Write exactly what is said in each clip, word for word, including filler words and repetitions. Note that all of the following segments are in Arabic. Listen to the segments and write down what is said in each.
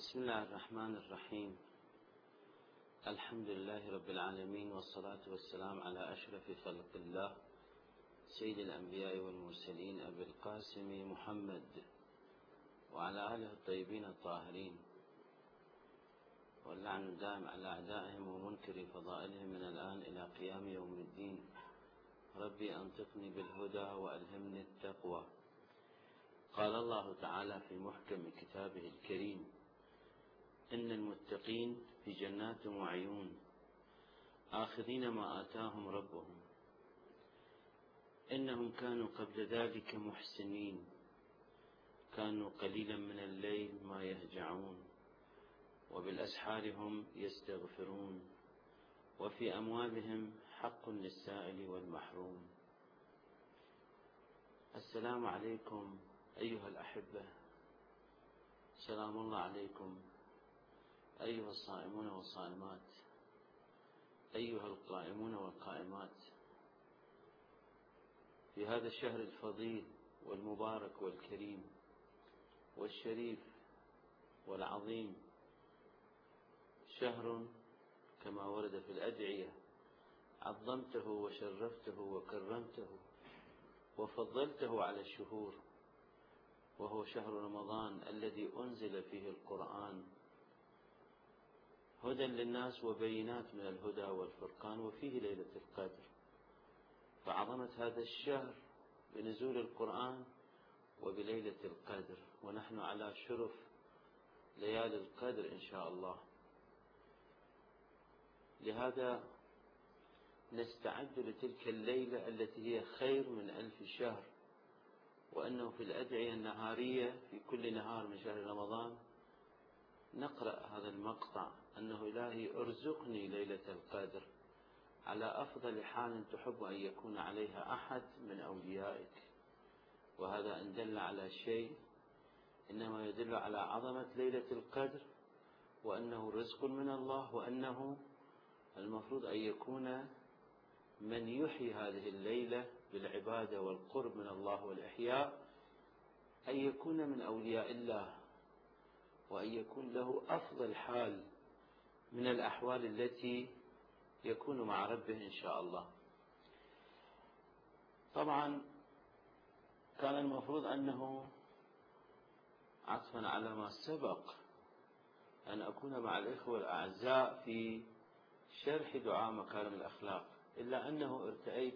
بسم الله الرحمن الرحيم. الحمد لله رب العالمين، والصلاة والسلام على أشرف خلق الله سيد الأنبياء والمرسلين أبي القاسم محمد وعلى آله الطيبين الطاهرين، واللعن الدائم على أعدائهم ومنكر فضائلهم من الآن إلى قيام يوم الدين. ربي أنطقني بالهدى وألهمني التقوى. قال الله تعالى في محكم كتابه الكريم: إن المتقين في جنات وعيون آخذين ما آتاهم ربهم إنهم كانوا قبل ذلك محسنين، كانوا قليلا من الليل ما يهجعون وبالأسحار هم يستغفرون وفي أموالهم حق للسائل والمحروم. السلام عليكم أيها الأحبة، سلام الله عليكم أيها الصائمون والصائمات، أيها القائمون والقائمات، في هذا الشهر الفضيل والمبارك والكريم والشريف والعظيم، شهر كما ورد في الأدعية عظمته وشرفته وكرمته وفضلته على الشهور، وهو شهر رمضان الذي أنزل فيه القرآن هدى للناس وبينات من الهدى والفرقان، وفيه ليلة القدر. فعظمت هذا الشهر بنزول القرآن وبليلة القدر، ونحن على شرف ليالي القدر إن شاء الله. لهذا نستعد لتلك الليلة التي هي خير من ألف شهر، وأنه في الأدعية النهارية في كل نهار من شهر رمضان نقرأ هذا المقطع: أنه إلهي ارزقني ليلة القدر على أفضل حال تحب أن يكون عليها أحد من أوليائك. وهذا إن دل على شيء إنما يدل على عظمة ليلة القدر، وأنه رزق من الله، وأنه المفروض أن يكون من يحيي هذه الليلة بالعبادة والقرب من الله والإحياء أن يكون من أولياء الله، وأن يكون له أفضل حال من الأحوال التي يكون مع ربه إن شاء الله. طبعا كان المفروض أنه عطفا على ما سبق أن أكون مع الإخوة الأعزاء في شرح دعاء مكارم الأخلاق، إلا أنه ارتأيت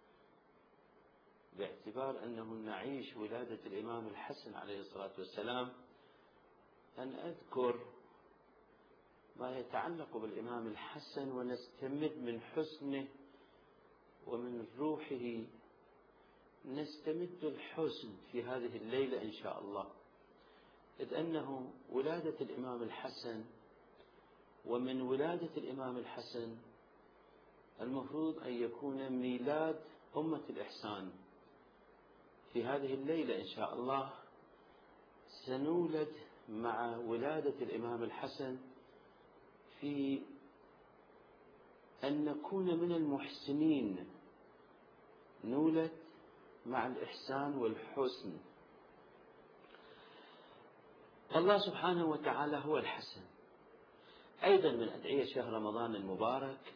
باعتبار أنه نعيش ولادة الإمام الحسن عليه الصلاة والسلام أن أذكر ما يتعلق بالإمام الحسن ونستمد من حسنه ومن روحه، نستمد الحسن في هذه الليلة إن شاء الله، إذ أنه ولادة الإمام الحسن، ومن ولادة الإمام الحسن المفروض أن يكون ميلاد أمة الإحسان. في هذه الليلة إن شاء الله سنولد مع ولادة الإمام الحسن في أن نكون من المحسنين، نولد مع الإحسان والحسن. الله سبحانه وتعالى هو الحسن. أيضا من أدعية شهر رمضان المبارك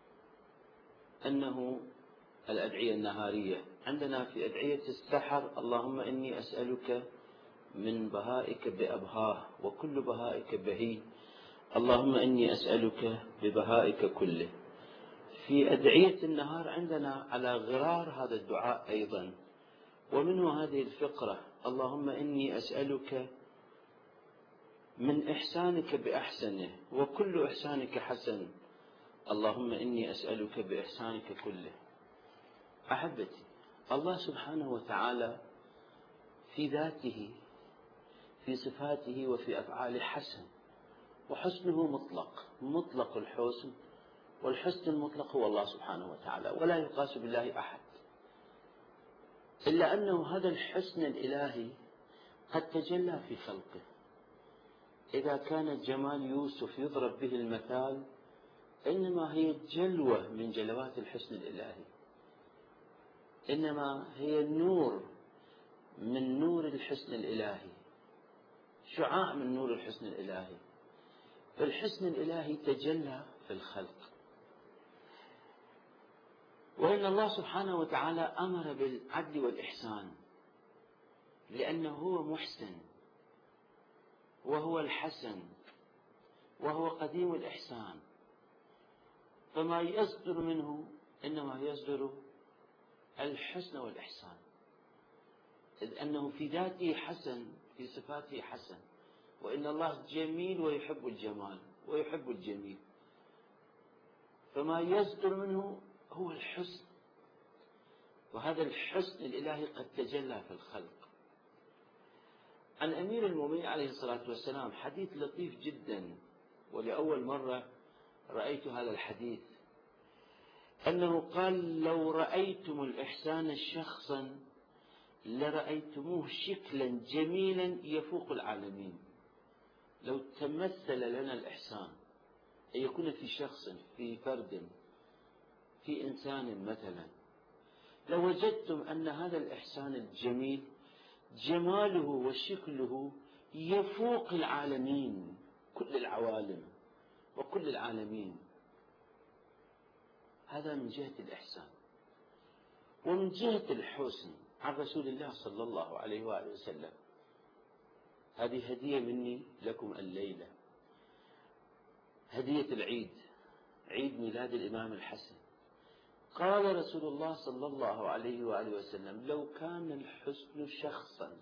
أنه الأدعية النهارية عندنا في أدعية السحر: اللهم إني أسألك من بهائك بأبهاه وكل بهائك بهي، اللهم إني أسألك ببهائك كله. في أدعية النهار عندنا على غرار هذا الدعاء أيضا، ومنه هذه الفقرة: اللهم إني أسألك من إحسانك بأحسنه وكل إحسانك حسن، اللهم إني أسألك بإحسانك كله. أحبتي، الله سبحانه وتعالى في ذاته في صفاته وفي أفعاله حسن، وحسنه مطلق، مطلق الحسن، والحسن المطلق هو الله سبحانه وتعالى، ولا يقاس بالله أحد. إلا أنه هذا الحسن الإلهي قد تجلى في خلقه. إذا كان جمال يوسف يضرب به المثال، إنما هي جلوة من جلوات الحسن الإلهي، إنما هي النور من نور الحسن الإلهي. شعاع من نور الحسن الإلهي. فالحسن الإلهي تجلى في الخلق، وإن الله سبحانه وتعالى أمر بالعدل والإحسان لأنه هو محسن وهو الحسن وهو قديم الإحسان، فما يصدر منه إنما يصدر الحسن والإحسان، إذ أنه في ذاته حسن، في صفاته حسن، وإن الله جميل ويحب الجمال ويحب الجميل، فما يصدر منه هو الحسن، وهذا الحسن الإلهي قد تجلى في الخلق. عن أمير المؤمنين عليه الصلاة والسلام حديث لطيف جدا، ولأول مرة رأيت هذا الحديث، أنه قال: لو رأيتم الإحسان شخصا لرأيتموه شكلا جميلا يفوق العالمين. لو تمثل لنا الإحسان أن يكون في شخص، في فرد، في إنسان مثلا، لوجدتم أن هذا الإحسان الجميل جماله وشكله يفوق العالمين، كل العوالم وكل العالمين. هذا من جهة الإحسان. ومن جهة الحسن عن رسول الله صلى الله عليه وآله وسلم، هذه هدية مني لكم الليلة، هدية العيد، عيد ميلاد الإمام الحسن. قال رسول الله صلى الله عليه وآله وسلم: لو كان الحسن شخصا،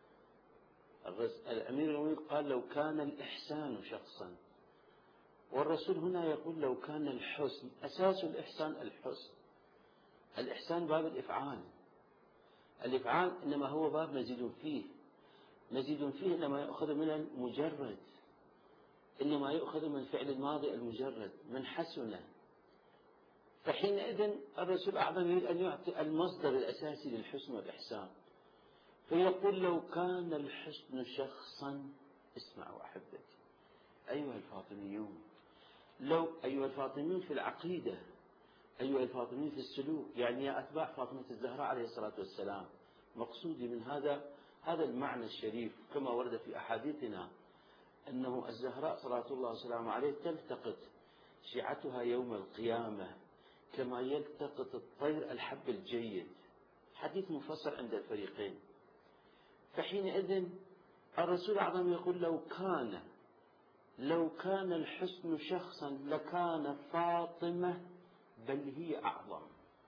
الأمير المؤمنين قال: لو كان الإحسان شخصا، والرسول هنا يقول: لو كان الحسن. أساس الإحسان الحسن. الإحسان باب الإفعال، الإفعال إنما هو باب مزيد فيه، مزيد فيه إنما يأخذ من المجرد، إنما يأخذ من فعل الماضي المجرد، من حسنه. فحينئذ الرسول أعظم يريد أن يعطي المصدر الأساسي للحسن والإحسان، فيقول: لو كان الحسن شخصا. اسمعوا أحبتي أيها الفاطميون، لو أيها الفاطميون في العقيدة، أيها الفاطميون في السلوك، يعني يا أتباع فاطمة الزهراء عليه الصلاة والسلام، مقصودي من هذا هذا المعنى الشريف كما ورد في أحاديثنا أنه الزهراء صلاة الله وسلامه عليه تلتقط شيعتها يوم القيامة كما يلتقط الطير الحب الجيد، حديث مفصل عند الفريقين. فحينئذ الرسول الأعظم يقول: لو كان لو كان الحسن شخصا لكان فاطمة بل هي أعظم.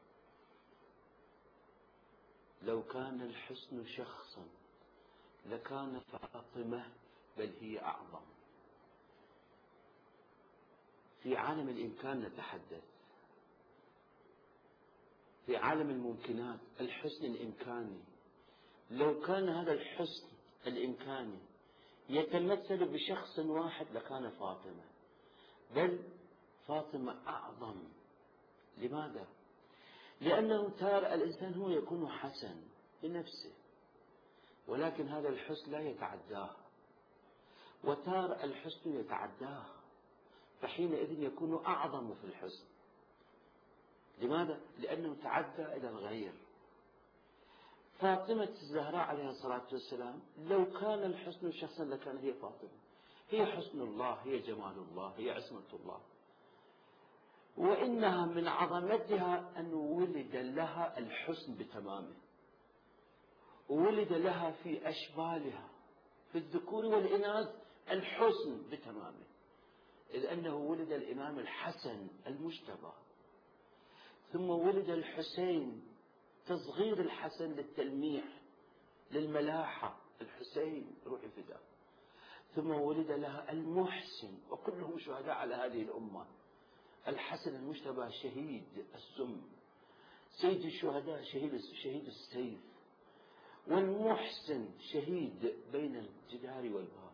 لو كان الحسن شخصا لكان فاطمة بل هي أعظم. في عالم الإمكان نتحدث، في عالم الممكنات، الحسن الإمكاني. لو كان هذا الحسن الإمكاني يتمثل بشخص واحد لكان فاطمة، بل فاطمة أعظم. لماذا؟ لأنه تار الإنسان هو يكون حسن بنفسه، ولكن هذا الحسن لا يتعداه، وتار الحسن يتعداه، فحينئذ يكون أعظم في الحسن. لماذا؟ لأنه تعدى إلى الغير. فاطمة الزهراء عليه الصلاة والسلام لو كان الحسن شخصا لكان هي فاطمة، هي حسن الله، هي جمال الله، هي عصمة الله. وإنها من عظمتها أن ولد لها الحسن بتمامه، وولد لها في أشبالها في الذكور والإناث الحسن بتمامه، إذ أنه ولد الإمام الحسن المجتبى، ثم ولد الحسين، تصغير الحسن للتلميح للملاحة، الحسين روح الفداء، ثم ولد لها المحسن، وكلهم شهداء على هذه الأمة. الحسن المجتبى شهيد السم، سيد الشهداء شهيد شهيد السيف، والمحسن شهيد بين الجدار والباب.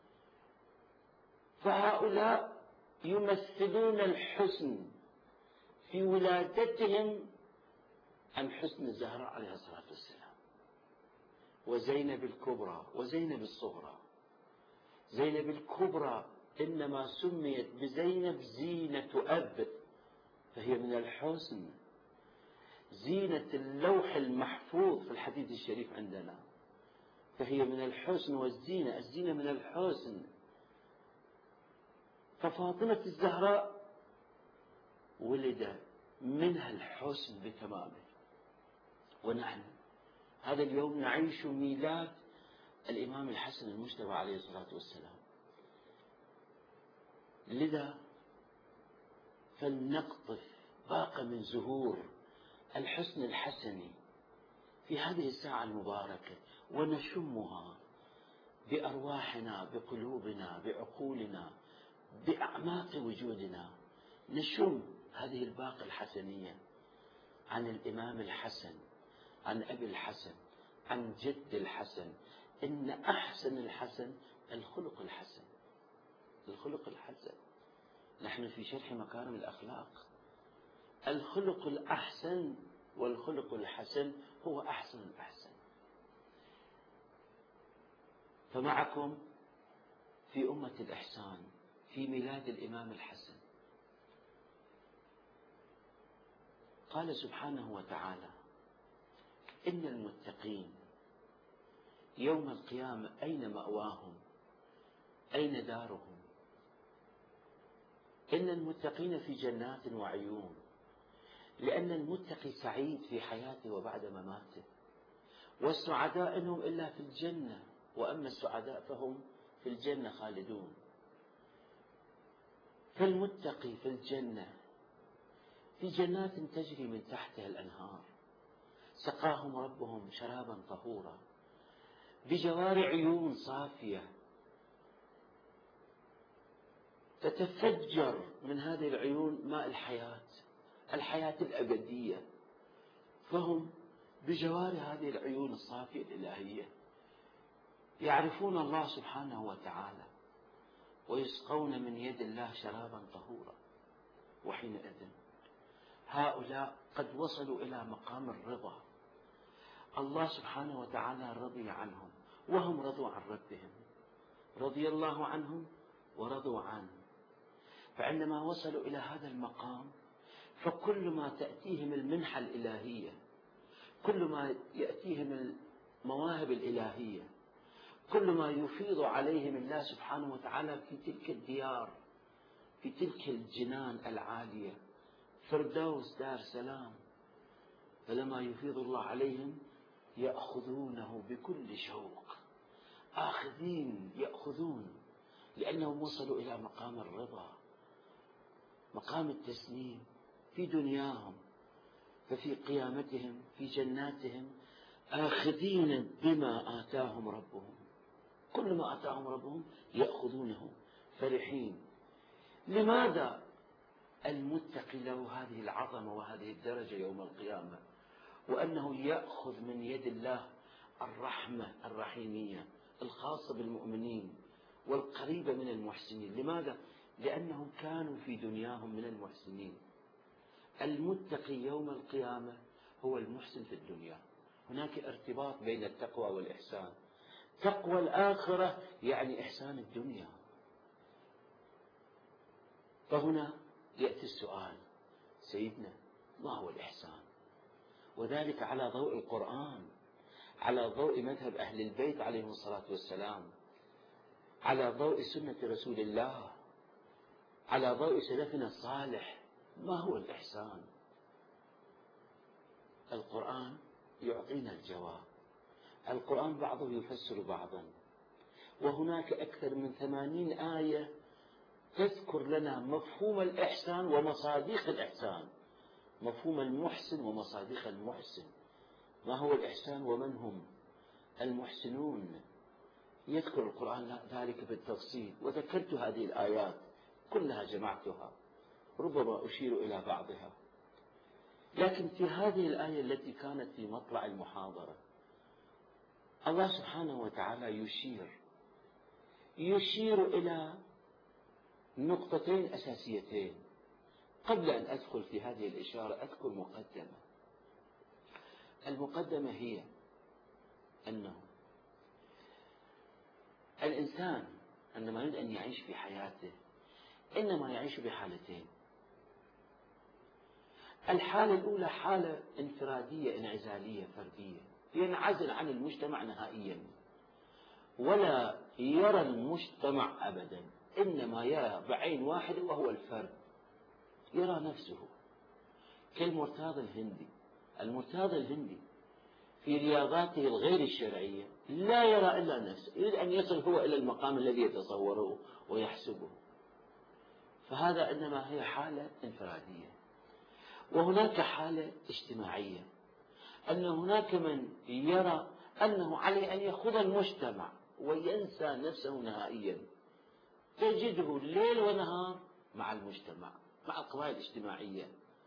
فهؤلاء يمثلون الحسن في ولادتهم عن حسن الزهراء عليه الصلاة والسلام، وزينب الكبرى وزينب الصغرى. زينب الكبرى إنما سميت بزينب زينة أب، فهي من الحسن، زينة اللوح المحفوظ في الحديث الشريف عندنا، فهي من الحسن والزينة، الزينة من الحسن. ففاطمة الزهراء ولد منها الحسن بتمامه، ونحن هذا اليوم نعيش ميلاد الإمام الحسن المجتبى عليه الصلاة والسلام. لذا فلنقطف باقة من زهور الحسن الحسني في هذه الساعة المباركة، ونشمها بأرواحنا، بقلوبنا، بعقولنا، بأعماق وجودنا. نشم هذه الباقة الحسنية عن الإمام الحسن، عن أبي الحسن، عن جد الحسن. إن أحسن الحسن الخلق الحسن، الخلق الحسن. نحن في شرح مكارم الأخلاق. الخلق الأحسن والخلق الحسن هو أحسن الأحسن. فمعكم في أمة الإحسان في ميلاد الإمام الحسن. قال سبحانه وتعالى: إن المتقين يوم القيامة أين مأواهم، أين دارهم؟ إن المتقين في جنات وعيون، لأن المتقي سعيد في حياته وبعد مماته، والسعداء إنهم إلا في الجنة، وأما السعداء فهم في الجنة خالدون. فالمتقي في الجنة في جنات تجري من تحتها الأنهار، سقاهم ربهم شرابا طهورا، بجوار عيون صافية تتفجر من هذه العيون ماء الحياة، الحياة الأبدية. فهم بجوار هذه العيون الصافية الإلهية يعرفون الله سبحانه وتعالى، ويسقون من يد الله شرابا طهورا. وحينئذ هؤلاء قد وصلوا إلى مقام الرضا. الله سبحانه وتعالى رضي عنهم وهم رضوا عن ربهم، رضي الله عنهم ورضوا عنه. فعندما وصلوا إلى هذا المقام فكل ما تأتيهم المنحة الإلهية، كل ما يأتيهم المواهب الإلهية، كل ما يفيض عليهم الله سبحانه وتعالى في تلك الديار، في تلك الجنان العالية، فردوس دار سلام، فلما يفيض الله عليهم يأخذونه بكل شوق، آخذين يأخذون، لأنهم وصلوا إلى مقام الرضا، مقام التسليم في دنياهم. ففي قيامتهم في جناتهم آخذين بما آتاهم ربهم، كل ما آتاهم ربهم يأخذونه فرحين. لماذا المتقي له هذه العظمة وهذه الدرجة يوم القيامة، وأنه يأخذ من يد الله الرحمة الرحيمية الخاصة بالمؤمنين والقريبة من المحسنين؟ لماذا؟ لأنهم كانوا في دنياهم من المحسنين. المتقي يوم القيامة هو المحسن في الدنيا. هناك ارتباط بين التقوى والإحسان. تقوى الآخرة يعني إحسان الدنيا. فهنا يأتي السؤال: سيدنا، ما هو الإحسان؟ وذلك على ضوء القرآن، على ضوء مذهب أهل البيت عليهم الصلاة والسلام، على ضوء سنة رسول الله، على ضوء سلفنا الصالح. ما هو الإحسان؟ القرآن يعطينا الجواب. القرآن بعضه يفسر بعضا، وهناك أكثر من ثمانين آية تذكر لنا مفهوم الإحسان ومصادق الإحسان، مفهوم المحسن ومصادق المحسن. ما هو الإحسان ومن هم المحسنون؟ يذكر القرآن ذلك بالتفصيل، وذكرت هذه الآيات كلها جمعتها، ربما أشير إلى بعضها. لكن في هذه الآية التي كانت في مطلع المحاضرة الله سبحانه وتعالى يشير يشير إلى نقطتين أساسيتين. قبل أن أدخل في هذه الإشارة أذكر مقدمة. المقدمة هي أنه الإنسان عندما يريد أن يعيش في حياته إنما يعيش بحالتين. الحالة الأولى حالة انفرادية انعزالية فردية، ينعزل عن المجتمع نهائيا، ولا يرى المجتمع أبدا، إنما يرى بعين واحدة وهو الفرد، يرى نفسه كالمرتاض الهندي. المرتاض الهندي في رياضاته الغير الشرعية لا يرى إلا نفسه، يريد أن يصل هو إلى المقام الذي يتصوره ويحسبه. فهذا إنما هي حالة انفرادية. وهناك حالة اجتماعية، أن هناك من يرى أنه عليه أن يخوض المجتمع وينسى نفسه نهائيا، تجده ليل ونهار مع المجتمع، مع القواعد الاجتماعية،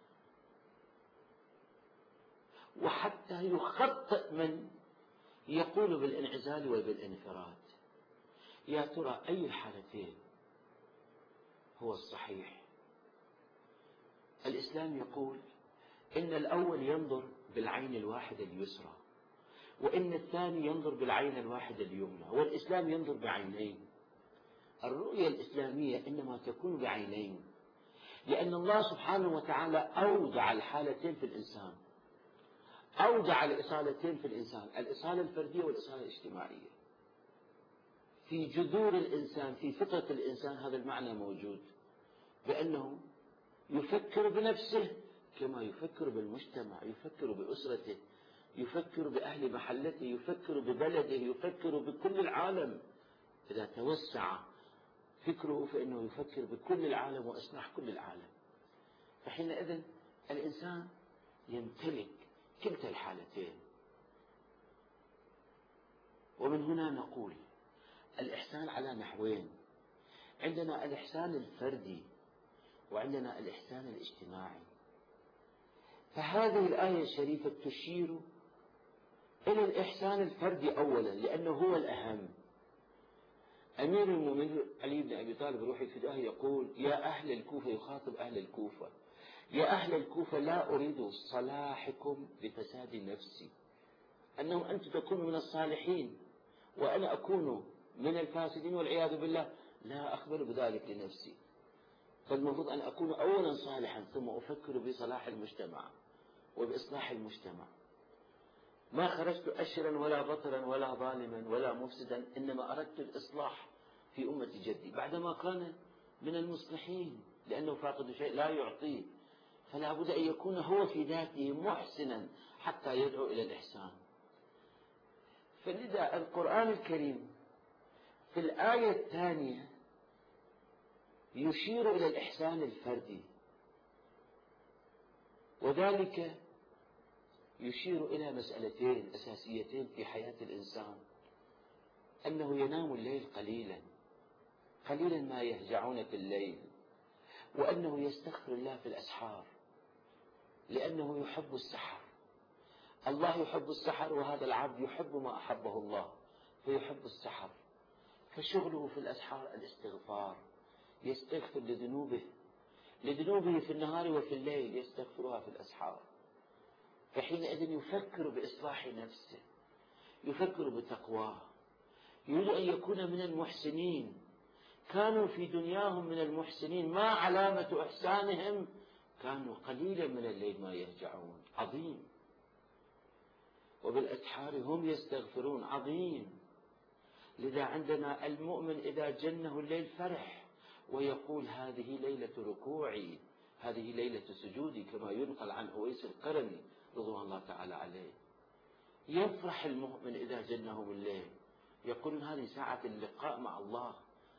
وحتى يخطئ من يقول بالانعزال وبالانفراد. يا ترى أي الحالتين هو الصحيح؟ الإسلام يقول إن الأول ينظر بالعين الواحدة اليسرى، وإن الثاني ينظر بالعين الواحدة اليمنى، والإسلام ينظر بعينين. الرؤية الإسلامية إنما تكون بعينين، لأن الله سبحانه وتعالى أودع الحالتين في الإنسان، أودع الإصالتين في الإنسان، الإصالة الفردية والإصالة الاجتماعية. في جذور الإنسان، في فطرة الإنسان هذا المعنى موجود، بأنه يفكر بنفسه كما يفكر بالمجتمع، يفكر بأسرته، يفكر بأهل محلته، يفكر ببلده، يفكر بكل العالم. إذا توسع فكره فإنه يفكر بكل العالم وإصلاح كل العالم. فحينئذ الإنسان يمتلك كلتا الحالتين. ومن هنا نقول الإحسان على نحوين: عندنا الإحسان الفردي وعندنا الإحسان الاجتماعي. فهذه الآية الشريفة تشير إلى الإحسان الفردي أولا، لأنه هو الأهم. أمير المؤمنين علي بن أبي طالب روح الفداه يقول: يا أهل الكوفة، يخاطب أهل الكوفة، يا أهل الكوفة لا أريد صلاحكم بفساد نفسي، أنه أنتم تكونوا من الصالحين وأنا أكون من الفاسدين والعياذ بالله، لا أقبل بذلك لنفسي. فالمفروض أن أكون أولا صالحا ثم أفكر بصلاح المجتمع وبإصلاح المجتمع. ما خرجت أشرا ولا بطرا ولا ظالما ولا مفسدا، إنما أردت الإصلاح في أمة جدي بعدما كان من المصلحين، لأنه فاقد شيء لا يعطيه، فلا بد أن يكون هو في ذاته محسنا حتى يدعو إلى الإحسان. فلذا القرآن الكريم في الآية الثانية يشير إلى الإحسان الفردي، وذلك يشير إلى مسألتين أساسيتين في حياة الإنسان: أنه ينام الليل قليلا قليلا ما يهجعون في الليل، وأنه يستغفر الله في الأسحار لأنه يحب السحر. الله يحب السحر، وهذا العبد يحب ما أحبه الله فيحب السحر، فشغله في الأسحار الاستغفار، يستغفر لذنوبه لذنوبه في النهار وفي الليل، يستغفرها في الأسحار. فحينئذ يفكر بإصلاح نفسه، يفكر بتقواه، يريد أن يكون من المحسنين. كانوا في دنياهم من المحسنين، ما علامة إحسانهم؟ كانوا قليلا من الليل ما يهجعون، عظيم، وبالأسحار هم يستغفرون، عظيم. لذا عندنا المؤمن إذا جنه الليل فرح ويقول: هذه ليلة ركوعي، هذه ليلة سجودي، كما ينقل عن أويس القرني رضوان الله تعالى عليه. يفرح المؤمن إذا جنه الليل، يقول: هذه ساعة اللقاء مع الله.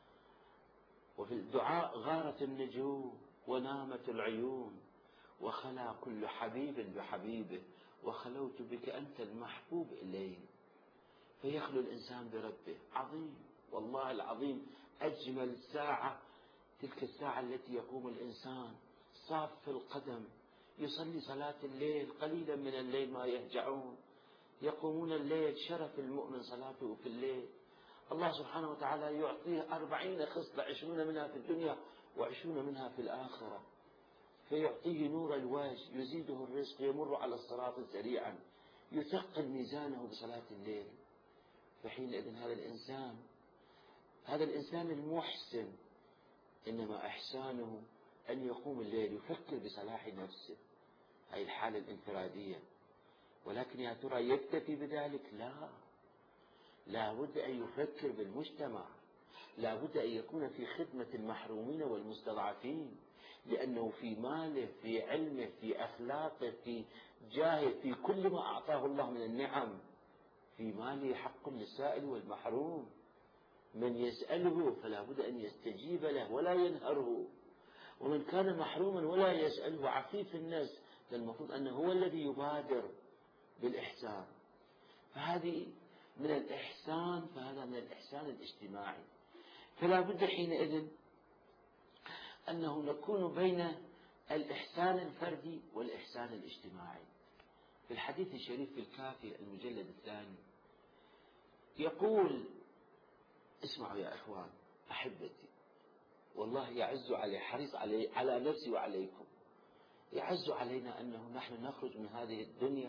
وفي الدعاء: غارت النجوم ونامت العيون وخلا كل حبيب بحبيبه وخلوت بك أنت المحبوب إلي. فيخلو الإنسان بربه، عظيم والله العظيم. أجمل ساعة تلك الساعة التي يقوم الإنسان صاف القدم، يصلي صلاة الليل، قليلا من الليل ما يهجعون، يقومون الليل. شرف المؤمن صلاته في الليل. الله سبحانه وتعالى يعطيه أربعين خصلة، عشرون منها في الدنيا وعشرون منها في الآخرة. فيعطيه نور الوجه، يزيده الرزق، يمر على الصراط سريعا، يثقل ميزانه بصلاة الليل. فحينئذ هذا الإنسان هذا الإنسان المحسن إنما إحسانه أن يقوم الليل يفكر بصلاح نفسه، هذه الحالة الانفرادية. ولكن يا ترى يكتفي بذلك؟ لا، لا بد أن يفكر بالمجتمع، لا بد أن يكون في خدمة المحرومين والمستضعفين، لأنه في ماله، في علمه، في أخلاقه، في جاهه، في كل ما أعطاه الله من النعم، في ماله حق للسائل والمحروم. من يسأله فلا بد أن يستجيب له ولا ينهره، ومن كان محروما ولا يسأله عفيف الناس فالمفروض أنه هو الذي يبادر بالإحسان. فهذه من الإحسان، فهذا من الإحسان الاجتماعي. فلا بد حينئذ أنه نكون بين الإحسان الفردي والإحسان الاجتماعي. في الحديث الشريف في الكافي المجلد الثاني يقول، اسمعوا يا إخوان أحبتي، والله يعز علي، حريص علي على نفسي وعليكم، يعز علينا أنه نحن نخرج من هذه الدنيا،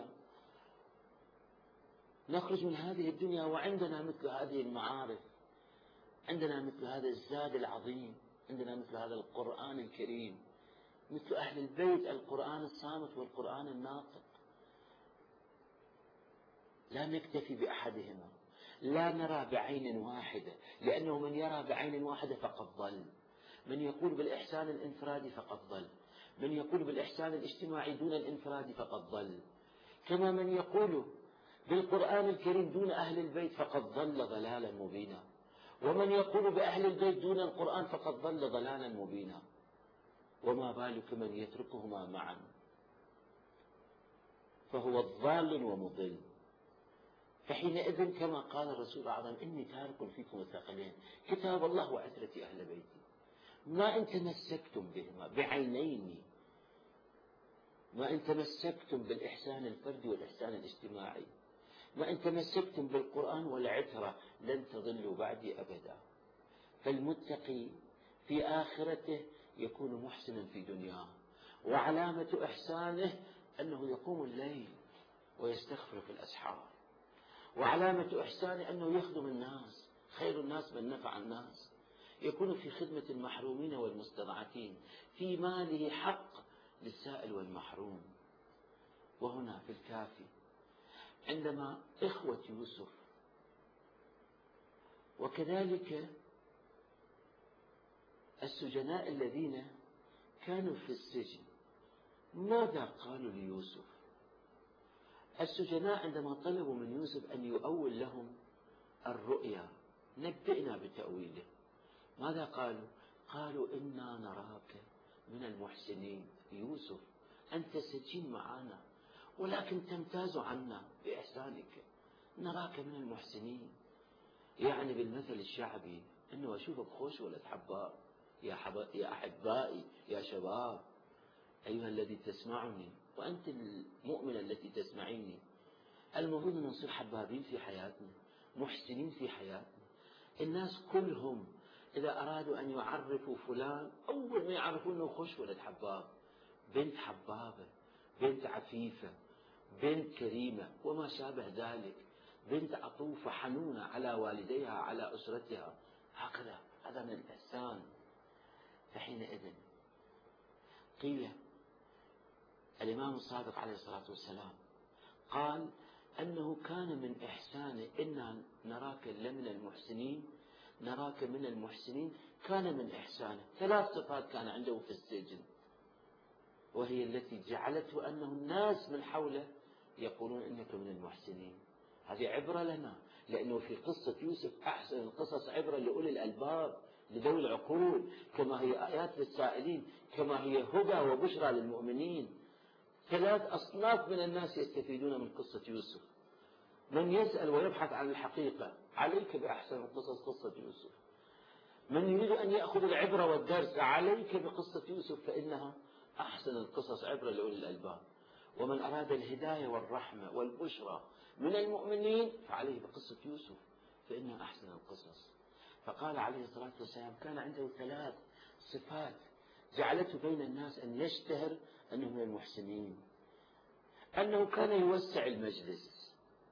نخرج من هذه الدنيا وعندنا مثل هذه المعارف، عندنا مثل هذا الزاد العظيم، عندنا مثل هذا القرآن الكريم، مثل أهل البيت، القرآن الصامت والقرآن الناطق. لا نكتفي بأحدهما، لا نرى بعين واحدة، لأنه من يرى بعين واحدة فقد ضل. من يقول بالإحسان الانفرادي فقد ضل، من يقول بالإحسان الاجتماعي دون الانفراد فقد ضل، كما من يقول بالقرآن الكريم دون أهل البيت فقد ضل ضلالا مبينا، ومن يقول بأهل البيت دون القرآن فقد ضل ضلالا مبينا. وما بالك من يتركهما معا فهو الضال ومضل. فحينئذ كما قال الرسول الأعظم إني تارك فيكم الثقلين كتاب الله وعترة أهل بيتي، ما إن تمسكتم بهما بعينين، ما إن تمسكتم بالإحسان الفردي والإحسان الاجتماعي، ما إن تمسكتم بالقرآن والعترة لن تضلوا بعدي أبدا. فالمتقي في آخرته يكون محسنا في دنياه، وعلامة إحسانه أنه يقوم الليل ويستغفر في الأسحار، وعلامة إحسانه أنه يخدم الناس، خير الناس من نفع الناس، يكون في خدمة المحرومين والمستضعفين، في ماله حق للسائل والمحروم. وهنا في الكافي عندما إخوة يوسف وكذلك السجناء الذين كانوا في السجن ماذا قالوا ليوسف؟ السجناء عندما طلبوا من يوسف أن يؤول لهم الرؤيا، نبئنا بتأويله، ماذا قالوا؟ قالوا إنا نراك من المحسنين. يوسف أنت سجين معنا ولكن تمتاز عنا بإحسانك، نراك من المحسنين. يعني بالمثل الشعبي أنه أشوفك خوش ولد حباب، يا, حب... يا أحبائي يا شباب، أيها الذي تسمعني وأنت المؤمنة التي تسمعيني، المفروض أن نصير حبابين في حياتنا، محسنين في حياتنا. الناس كلهم إذا أرادوا أن يعرفوا فلان أول ما يعرفون أنه خوش ولد حباب، بنت حبابة، بنت عفيفة، بنت كريمة وما شابه ذلك، بنت عطوفة حنونة على والديها على أسرتها، هكذا، هذا من الإحسان. فحينئذ قيل الإمام الصادق عليه الصلاة والسلام قال أنه كان من إحسانه إنا نراك لمن المحسنين، نراك من المحسنين، كان من إحسانه ثلاث صفات كان عنده في السجن، وهي التي جعلته أنه الناس من حوله يقولون إنك من المحسنين. هذه عبرة لنا، لأنه في قصة يوسف أحسن القصص عبرة لأولي الألباب لذوي العقول، كما هي آيات للسائلين، كما هي هدى وبشرى للمؤمنين. ثلاث أصناف من الناس يستفيدون من قصة يوسف: من يسأل ويبحث عن الحقيقة، عليك بأحسن القصص قصة يوسف. من يريد أن يأخذ العبرة والدرس، عليك بقصة يوسف فإنها أحسن القصص عبرة لأولي الألباب. ومن أراد الهداية والرحمة والبشرى من المؤمنين فعليه بقصة يوسف فإنها أحسن القصص. فقال عليه الصلاة والسلام كان عنده ثلاث صفات جعلته بين الناس أن يشتهر أنه من المحسنين: أنه كان يوسع المجلس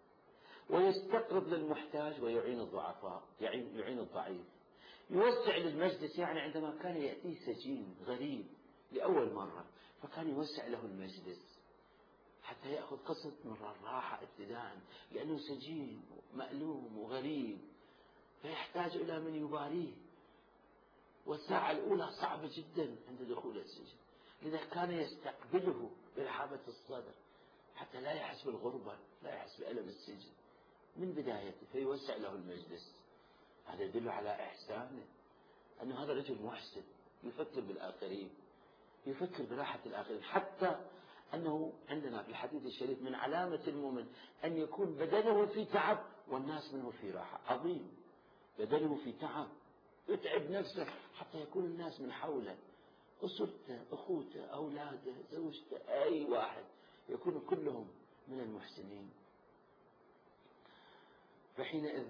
ويستقرض للمحتاج ويعين الضعفاء، يعين الضعيف. يوسع للمجلس يعني عندما كان يأتيه سجين غريب لأول مرة فكان يوسع له المجلس، حتى يأخذ قسط من الراحة ابتداء، لأنه سجين مألوم وغريب فيحتاج إلى من يباريه. والساعة الأولى صعبة جدا عند دخول السجن، لذا كان يستقبله برحابة الصدر حتى لا يحس بالغربة، لا يحس بألم السجن من بدايته، فيوسع له المجلس. هذا يدل على إحسانه، أن هذا رجل محسن يفكر بالآخرين، يفكر براحة الآخرين. حتى أنه عندنا في الحديث الشريف من علامة المؤمن أن يكون بدنه في تعب والناس منه في راحة. عظيم، بدنه في تعب يتعب نفسه حتى يكون الناس من حوله، أسرته، أخوته، أولاده، زوجته، أي واحد يكون كلهم من المحسنين. فحينئذ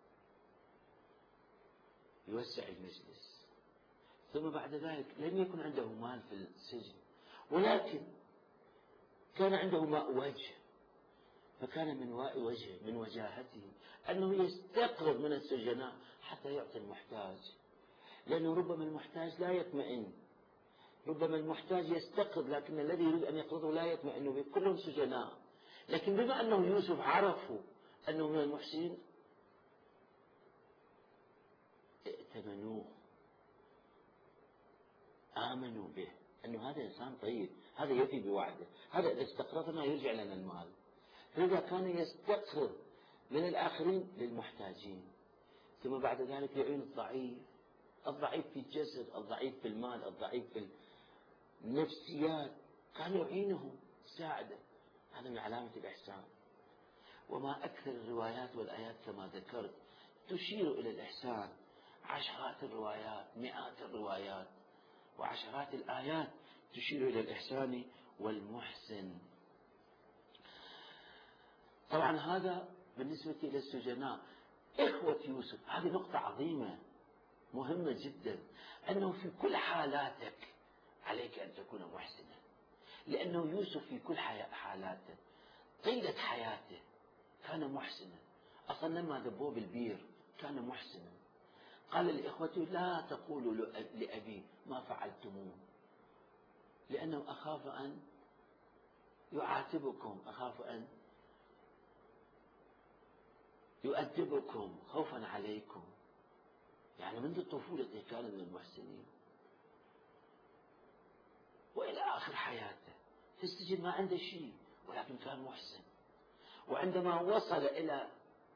يوسع المجلس. ثم بعد ذلك لم يكن عنده مال في السجن، ولكن كان عنده ماء وجه، فكان من ماء وجهه من وجاهته أنه يستقرض من السجناء حتى يعطي المحتاج، لأنه ربما المحتاج لا يطمئن، ربما المحتاج يستقرض لكن الذي يريد أن يقرضه لا يطمئن به، كلهم سجناء. لكن بما أنه يوسف عرفوا أنه من المحسنين ائتمنوه، آمنوا به أنه هذا إنسان طيب، هذا يفي بوعده، هذا إذا استقرضنا يرجع لنا المال. فإذا كان يستقرض من الآخرين للمحتاجين. ثم بعد ذلك يعين الضعيف، الضعيف في الجسد، الضعيف في المال، الضعيف في النفسيات، كان يعينه ساعده. هذا من علامة الإحسان. وما أكثر الروايات والآيات كما ذكرت تشير إلى الإحسان، عشرات الروايات، مئات الروايات وعشرات الآيات تشير إلى الإحسان والمحسن. طبعا هذا بالنسبة إلى السجناء. إخوة يوسف، هذه نقطة عظيمة مهمة جدا، أنه في كل حالاتك عليك أن تكون محسنا، لأنه يوسف في كل حالاته طيلة حياته كان محسنا. أصلا لما ذبوه بالبير كان محسنا. قال لإخوته لا تقولوا لأبي ما فعلتموه، لأنه أخاف أن يعاتبكم، أخاف أن يؤدبكم خوفا عليكم. يعني منذ طفولته كان من المحسنين وإلى آخر حياته. في السجن ما عنده شيء ولكن كان محسن. وعندما وصل إلى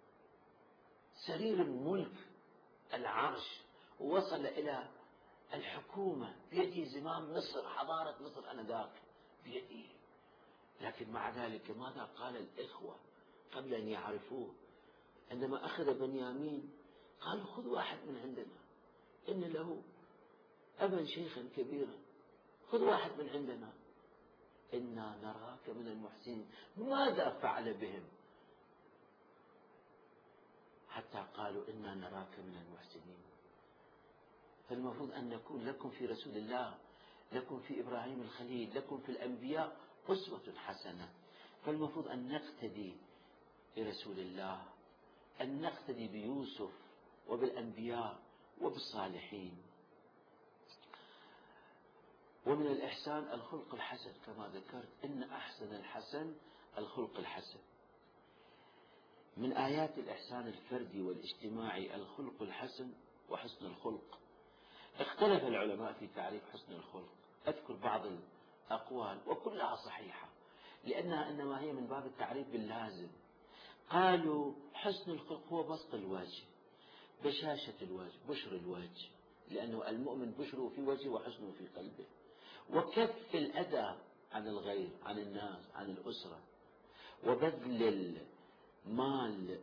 سرير الملك العرش ووصل إلى الحكومة بيده زمام مصر، حضارة مصر آنذاك بيده، لكن مع ذلك ماذا قال الإخوة قبل أن يعرفوه؟ عندما أخذ بنيامين قالوا خذ واحد من عندنا، إن له أبا شيخا كبيرا، خذ واحد من عندنا، إنا نراك من المحسنين. ماذا فعل بهم حتى قالوا إنا نراك من المحسنين؟ فالمفروض أن نكون لكم في رسول الله، لكم في إبراهيم الخليل، لكم في الأنبياء أسوة حسنة. فالمفروض أن نقتدي برسول الله، أن نقتدي بيوسف وبالأنبياء وبالصالحين. ومن الإحسان الخلق الحسن كما ذكرت، إن أحسن الحسن الخلق الحسن. من آيات الإحسان الفردي والاجتماعي الخلق الحسن وحسن الخلق. اختلف العلماء في تعريف حسن الخلق. أذكر بعض الأقوال وكلها صحيحة، لأنها إنما هي من باب التعريف باللازم. قالوا حسن الخلق هو بسط الوجه، بشاشة الوجه، بشر الوجه، لأنه المؤمن بشره في وجهه وحسنه في قلبه، وكف الأذى عن الغير، عن الناس، عن الأسرة، وبذل المال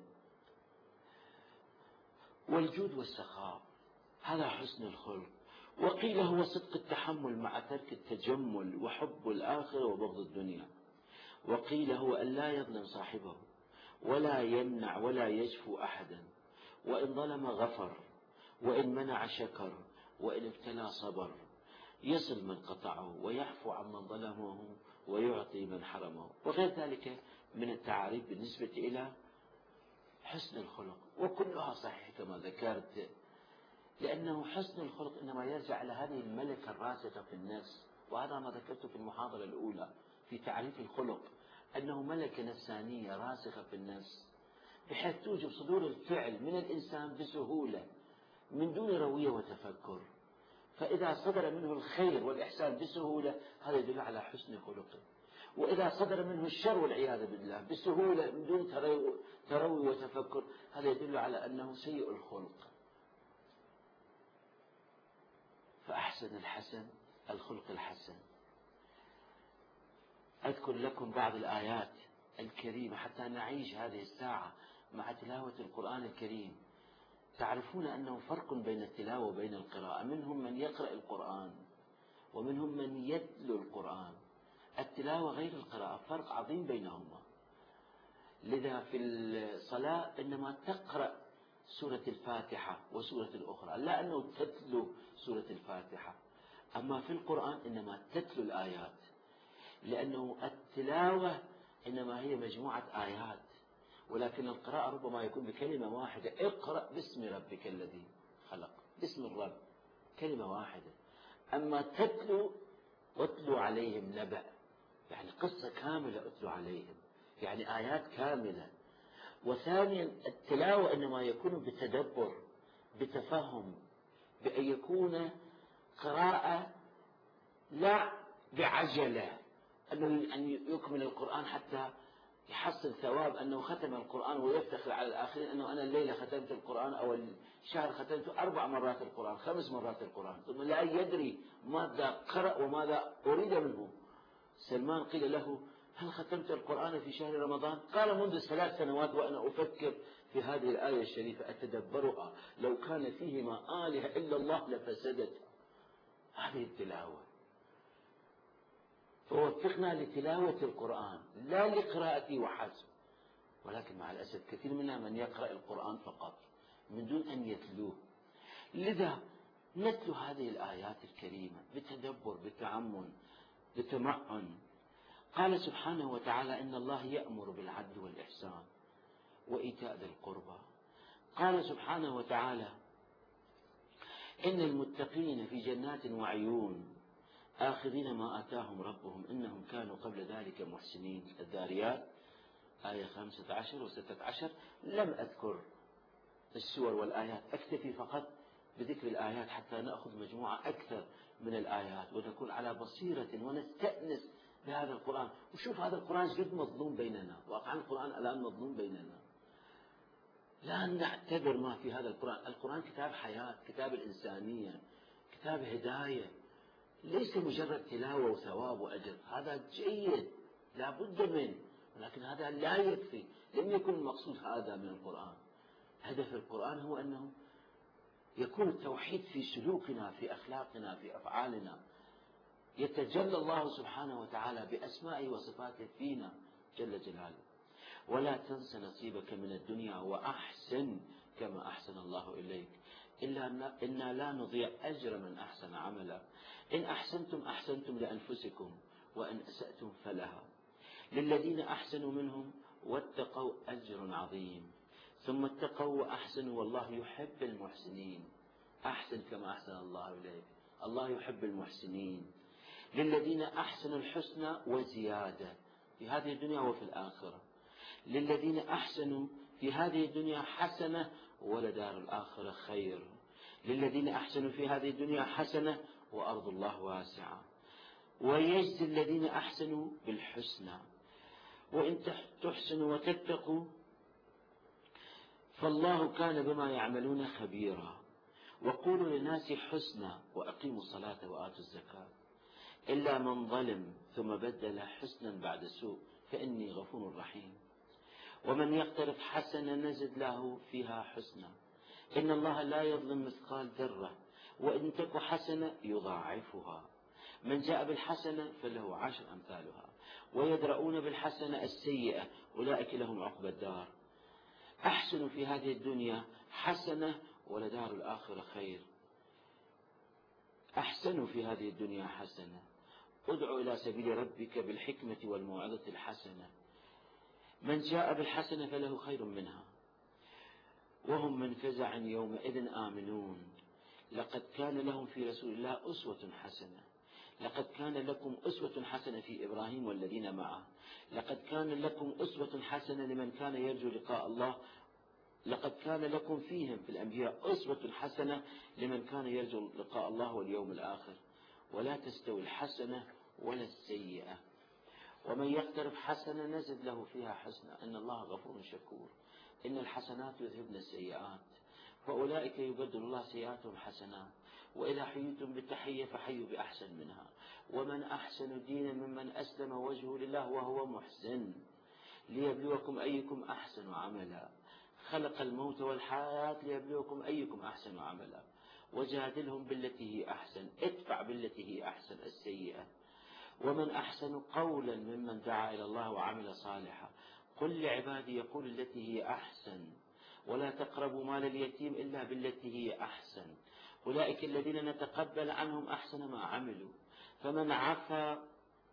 والجود والسخاء، هذا حسن الخلق. وقيل هو صدق التحمل مع ترك التجمل وحب الآخرة وبغض الدنيا. وقيل هو أن لا يظلم صاحبه ولا يمنع ولا يجفو أحدا، وإن ظلم غفر، وإن منع شكر، وإن ابتلى صبر، يصل من قطعه ويعفو عمن ظلمه ويعطي من حرمه، وغير ذلك من التعاريف بالنسبة إلى حسن الخلق، وكلها صحيح كما ذكرت. لأنه حسن الخلق إنما يرجع إلى هذه الملكة الراسخة في النفس، وهذا ما ذكرته في المحاضرة الأولى في تعريف الخلق، أنه ملكة نفسانية راسخة في النفس، بحيث توجب صدور الفعل من الإنسان بسهولة من دون روية وتفكر. فإذا صدر منه الخير والإحسان بسهولة هذا يدل على حسن خلقه، وإذا صدر منه الشر والعياذ بالله بسهولة من دون تروي وتفكر هذا يدل على أنه سيء الخلق. فأحسن الحسن الخلق الحسن. أذكر لكم بعض الآيات الكريمة حتى نعيش هذه الساعة مع تلاوة القرآن الكريم. تعرفون أنه فرق بين التلاوة وبين القراءة، منهم من يقرأ القرآن ومنهم من يتلو القرآن. التلاوة غير القراءة، فرق عظيم بينهما. لذا في الصلاة إنما تقرأ سورة الفاتحة وسورة الأخرى، لا أنه تتلو سورة الفاتحة. أما في القرآن إنما تتلو الآيات، لأنه التلاوة إنما هي مجموعة آيات، ولكن القراءة ربما يكون بكلمة واحدة: اقرأ باسم ربك الذي خلق، باسم الرب، كلمة واحدة. أما تتلو واتلو عليهم نبأ، يعني قصة كاملة اتلو عليهم، يعني آيات كاملة. وثانيا التلاوة إنما يكون بتدبر، بتفهم، بأن يكون قراءة لا بعجلة، أنه أن يكمل القرآن حتى يحصل ثواب أنه ختم القرآن ويفتخر على الآخرين أنه أنا الليلة ختمت القرآن أو الشهر ختمت أربع مرات القرآن، خمس مرات القرآن، ثم لا يدري ماذا قرأ وماذا أريد منه. سلمان قيل له: هل ختمت القرآن في شهر رمضان؟ قال: منذ ثلاث سنوات وأنا أفكر في هذه الآية الشريفة أتدبرها، لو كان فيهما آلهة إلا الله لفسدت. هذه التلاوة. فوفقنا لتلاوة القرآن لا لقراءته وحسب، ولكن مع الأسف كثير منا من يقرأ القرآن فقط من دون أن يتلوه. لذا نتلو هذه الآيات الكريمة بتدبر، بتعمل، بتمعن. قال سبحانه وتعالى: إن الله يأمر بالعدل والإحسان وإيتاء ذي القربى. قال سبحانه وتعالى: إن المتقين في جنات وعيون آخذين ما آتاهم ربهم إنهم كانوا قبل ذلك محسنين. الذاريات آية خمسة عشر وستة عشر. لم أذكر السور والآيات، أكتفي فقط بذكر الآيات حتى نأخذ مجموعة أكثر من الآيات ونكون على بصيرة ونستأنس بهذا القرآن. وشوف هذا القرآن جد مظلوم بيننا، واقعا القرآن الآن مظلوم بيننا. لا نعتبر ما في هذا القرآن. القرآن كتاب حياة، كتاب الإنسانية، كتاب هداية، ليس مجرد تلاوة وثواب وأجر. هذا جيد لا بد منه، ولكن هذا لا يكفي. لم يكن المقصود هذا من القرآن. هدف القرآن هو أنه يكون التوحيد في سلوكنا، في أخلاقنا، في أفعالنا. يتجلى الله سبحانه وتعالى بأسمائه وصفاته فينا جل جلاله. ولا تنس نصيبك من الدنيا وأحسن كما أحسن الله إليك إلا إنا لا نضيع أجر من أحسن عملا. إن أحسنتم أحسنتم لأنفسكم وإن أسأتم فلها. للذين أحسنوا منهم واتقوا أجر عظيم. ثم اتقوا وأحسنوا والله يحب المحسنين. أحسن كما أحسن الله إليك، الله يحب المحسنين. للذين أحسنوا الحسنى وزيادة في هذه الدنيا وفي الآخرة. للذين أحسنوا في هذه الدنيا حسنة ولدار الآخرة خير. للذين أحسنوا في هذه الدنيا حسنة وأرض الله واسعة. ويجزي الذين أحسنوا بالحسنى. وإن تحسنوا وتتقوا فالله كان بما يعملون خبيرا. وقولوا للناس حسنا وأقيموا الصلاة وآتوا الزكاة إلا من ظلم ثم بدل حسنا بعد سوء فإني غفور رحيم. ومن يقترف حسنا نزد له فيها حسنا إن الله لا يظلم مثقال ذرة وإن تك حسنة يضاعفها. من جاء بالحسنة فله عشر أمثالها ويدرؤون بالحسنة السيئة أولئك لهم عقبى الدار. أحسنوا في هذه الدنيا حسنة ولدار الآخرة خير. أحسنوا في هذه الدنيا حسنة. ادعوا إلى سبيل ربك بالحكمة والموعظة الحسنة. من جاء بالحسنة فله خير منها وهم من فزع يومئذ آمنون. لقد كان لهم في رسول الله أسوة حسنة لقد كان لكم أسوة حسنة في إبراهيم والذين معه، لقد كان لكم أسوة حسنة لمن كان يرجو لقاء الله، لقد كان لكم فيهم في الأنبياء أسوة حسنة لمن كان يرجو لقاء الله واليوم الآخر، ولا تستوي الحسنة ولا السيئة، ومن يقترف حسنة نزد له فيها حسنة، إن الله غفور شكور. إن الحسنات يذهبن السيئات، فأولئك يبدل الله سيئاتهم حسنات، وإذا حييتم بالتحية فحيوا بأحسن منها، ومن أحسن دينا ممن أسلم وجهه لله وهو محسن، ليبلوكم أيكم أحسن عملا، خلق الموت والحياة ليبلوكم أيكم أحسن عملا، وجادلهم بالتي هي أحسن، ادفع بالتي هي أحسن السيئة، ومن أحسن قولا ممن دعا إلى الله وعمل صالحا، قل لعبادي يقول التي هي أحسن، ولا تقربوا مال اليتيم إلا بالتي هي أحسن، أولئك الذين نتقبل عنهم أحسن ما عملوا، فمن عفا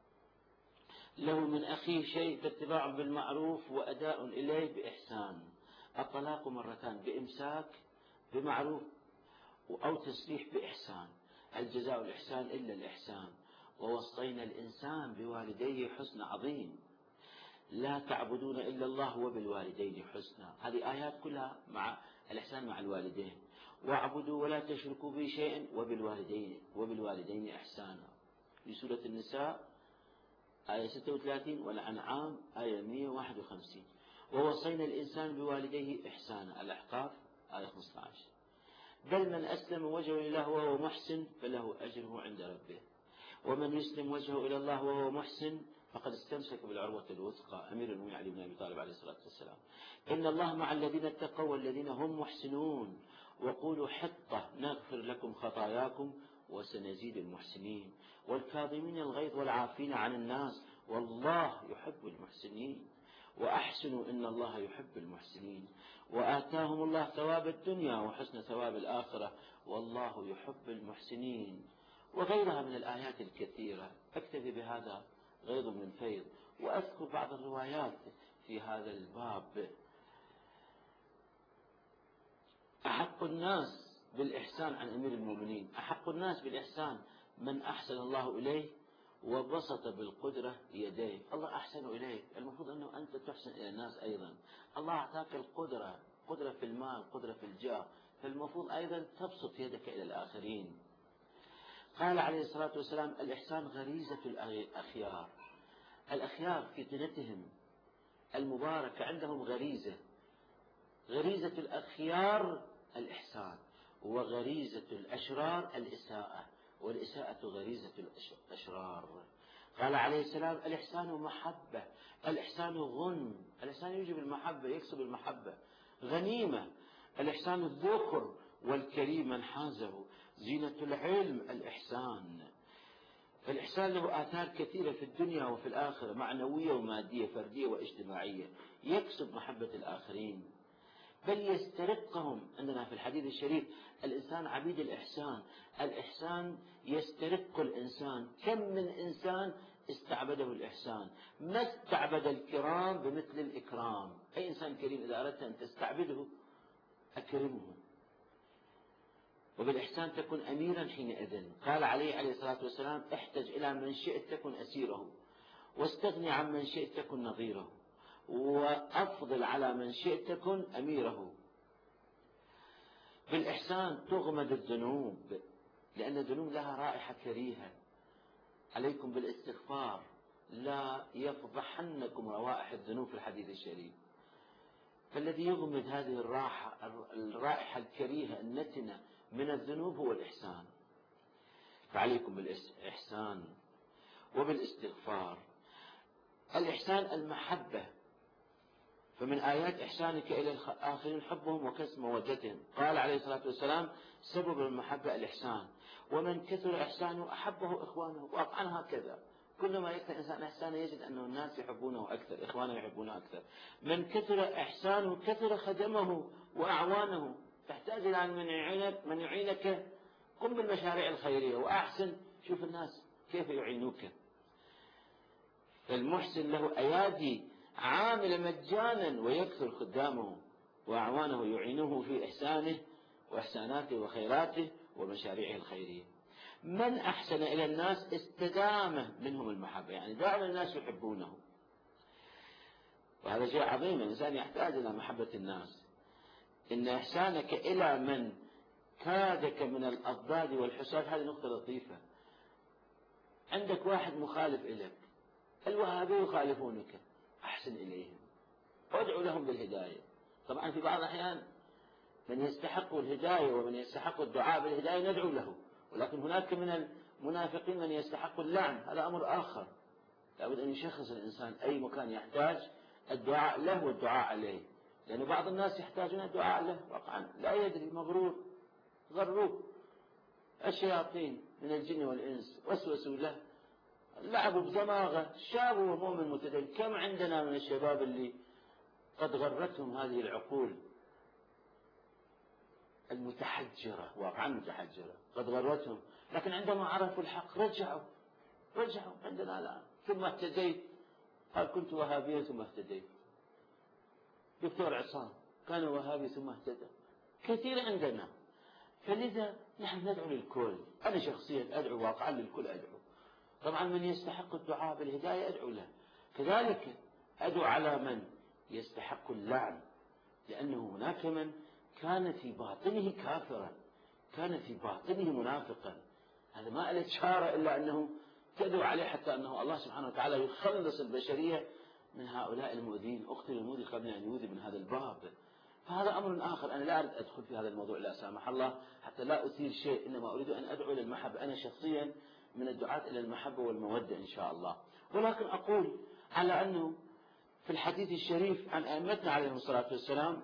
له من أخيه شيء فاتباع بالمعروف وأداء إليه بإحسان. الطلاق مرتان، بإمساك بمعروف أو تسريح بإحسان، الجزاء الإحسان إلا الإحسان، ووصينا الإنسان بوالديه حسن عظيم، لا تعبدون إلا الله وبالوالدين حسنا، هذه آيات كلها مع الإحسان مع الوالدين، واعبدوا ولا تشركوا به شيئا وبالوالدين وبالوالدين إحسانا، في سورة النساء آية ستة وثلاثين، والأنعام آية مئة وواحد وخمسين، ووصينا الإنسان بوالديه إحسانا، الأحقاف آية خمسة عشر، بل من أسلم وجهه لله وهو محسن فله أجره عند ربه، ومن يسلم وجهه إلى الله وهو محسن فقد استمسك بالعروة الوثقى. أمير المؤمنين علي بن أبي طالب عليه الصلاة والسلام: إن الله مع الذين اتقوا والذين هم محسنون، وقولوا حطة نغفر لكم خطاياكم وسنزيد المحسنين، والكاظمين الغيظ والعافين عن الناس والله يحب المحسنين، وأحسنوا إن الله يحب المحسنين، وآتاهم الله ثواب الدنيا وحسن ثواب الآخرة والله يحب المحسنين، وغيرها من الآيات الكثيرة. أكتفي بهذا غيظ من فيض، وأذكر بعض الروايات في هذا الباب. أحق الناس بالإحسان عن أمير المؤمنين، أحق الناس بالإحسان من أحسن الله إليه وبسط بالقدرة يديه. الله أحسن إليك، المفروض أنه أنت تحسن إلى الناس أيضا. الله أعطاك القدرة، قدرة في المال، قدرة في الجاه، فالمفروض أيضا تبسط يدك إلى الآخرين. قال عليه الصلاة والسلام: الإحسان غريزة الأخيار، الأخيار في جنتهم المباركة عندهم غريزة، غريزة الأخيار الإحسان، وغريزة الأشرار الإساءة، والإساءة غريزة الأشرار. قال عليه السلام: الإحسان محبة، الإحسان غنم، الإحسان يجب المحبة، يكسب المحبة، غنيمة، الإحسان الذكر والكريم من حازه، زينة العلم الإحسان. فالإحسان له آثار كثيرة في الدنيا وفي الآخرة، معنوية ومادية، فردية واجتماعية، يكسب محبة الآخرين بل يسترقهم. عندنا في الحديث الشريف: الإنسان عبيد الإحسان، الإحسان يسترق الإنسان. كم من إنسان استعبده الإحسان، ما استعبد الكرام بمثل الإكرام. أي إنسان كريم إذا أردت أن تستعبده أكرمه، وبالإحسان تكن أميرا حينئذ. قال عليه عليه الصلاة والسلام: احتج إلى من شئت تكن أسيره، واستغني عن من شئت تكن نظيره، وأفضل على من شئت تكن أميره. بالإحسان تغمد الذنوب، لأن الذنوب لها رائحة كريهة. عليكم بالاستغفار، لا يفضحنكم روائح الذنوب في الحديث الشريف. فالذي يغمد هذه الراحة الرائحة الكريهة النتنة من الذنوب هو الإحسان. فعليكم بالإحسان وبالاستغفار. الإحسان المحبة، فمن آيات إحسانك إلى الآخرين حبهم وكسب مودتهم. قال عليه الصلاة والسلام: سبب المحبة الإحسان، ومن كثر إحسانه أحبه إخوانه. وأطعن هكذا، كلما يكثر الإنسان إحسانه يجد أن الناس يحبونه أكثر، إخوانه يحبونه أكثر. من كثر إحسانه كثر خدمه وأعوانه. تحتاج إلى من يعينك، من يعينك. قم بالمشاريع الخيرية وأحسن، شوف الناس كيف يعينوك. فالمحسن له أيادي عامل مجانا ويكثر خدامه وأعوانه يعينه في إحسانه وإحساناته وخيراته ومشاريعه الخيرية. من أحسن إلى الناس استدام منهم المحبة، يعني دائما الناس يحبونه، وهذا شيء عظيم. الإنسان يحتاج إلى محبة الناس. إن إحسانك إلى من كادك من الأضداد والحساد، هذه نقطة لطيفة. عندك واحد مخالف إليك، الوهابي يخالفونك، أحسن إليهم، وادعو لهم بالهداية. طبعا في بعض الأحيان من يستحق الهداية ومن يستحق الدعاء بالهداية ندعو له، ولكن هناك من المنافقين من يستحق اللعن، هذا أمر آخر. لابد أن يشخص الإنسان أي مكان يحتاج الدعاء له والدعاء عليه، لأن بعض الناس يحتاجون الدعاء له واقعا لا يدري، مغرور، غروه الشياطين من الجن والإنس، وسوسوا له، لعبوا بدماغه، شاب ومؤمن متدين. كم عندنا من الشباب اللي قد غرتهم هذه العقول المتحجرة، واقعا متحجرة، قد غرتهم، لكن عندما عرفوا الحق رجعوا رجعوا عندنا الآن. ثم اهتديت، قال كنت وهابيا ثم اهتديت. دكتور عصام كان وهابي ثم اهتدى، كثير عندنا. فلذا نحن ندعو للكل، أنا شخصيا أدعو واقعا للكل، أدعو طبعا من يستحق الدعاء بالهداية أدعو له، كذلك أدعو على من يستحق اللعن، لأنه هناك من كان في باطنه كافرا، كان في باطنه منافقا، هذا ما له شارة إلا أنه تدعو عليه حتى أنه الله سبحانه وتعالى يخلص البشرية من هؤلاء المؤذين. أقتل المؤذي قبل أن يؤذي من هذا الباب. فهذا أمر آخر، أنا لا أريد أدخل في هذا الموضوع لا سامح الله حتى لا أثير شيء، إنما أريد أن أدعو إلى المحبة. أنا شخصيا من الدعاة إلى المحبة والمودة إن شاء الله. ولكن أقول على أنه في الحديث الشريف عن أئمتنا عليهم الصلاة والسلام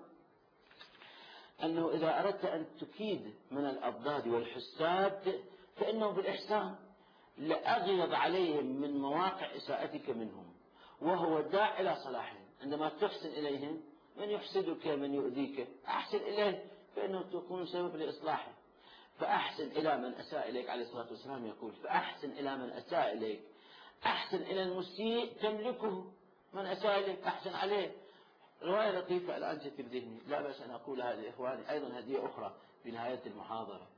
أنه إذا أردت أن تكيد من الأضداد والحساد فإنه بالإحسان لأغيض عليهم من مواقع إساءتك منهم، وهو داع إلى صلاحهم. عندما تحسن إليهم، من يحسدك من يؤذيك أحسن إليه فإنه تكون سبب لإصلاحه. فأحسن إلى من أساء إليك، عليه الصلاة والسلام يقول فأحسن إلى من أساء إليك، أحسن إلى المسيء تملكه، من أساء إليك أحسن عليه. رواية لطيفة الآن تتر ذهني، لا بأس أن أقولها لإخواني أيضا هدية أخرى في نهاية المحاضرة.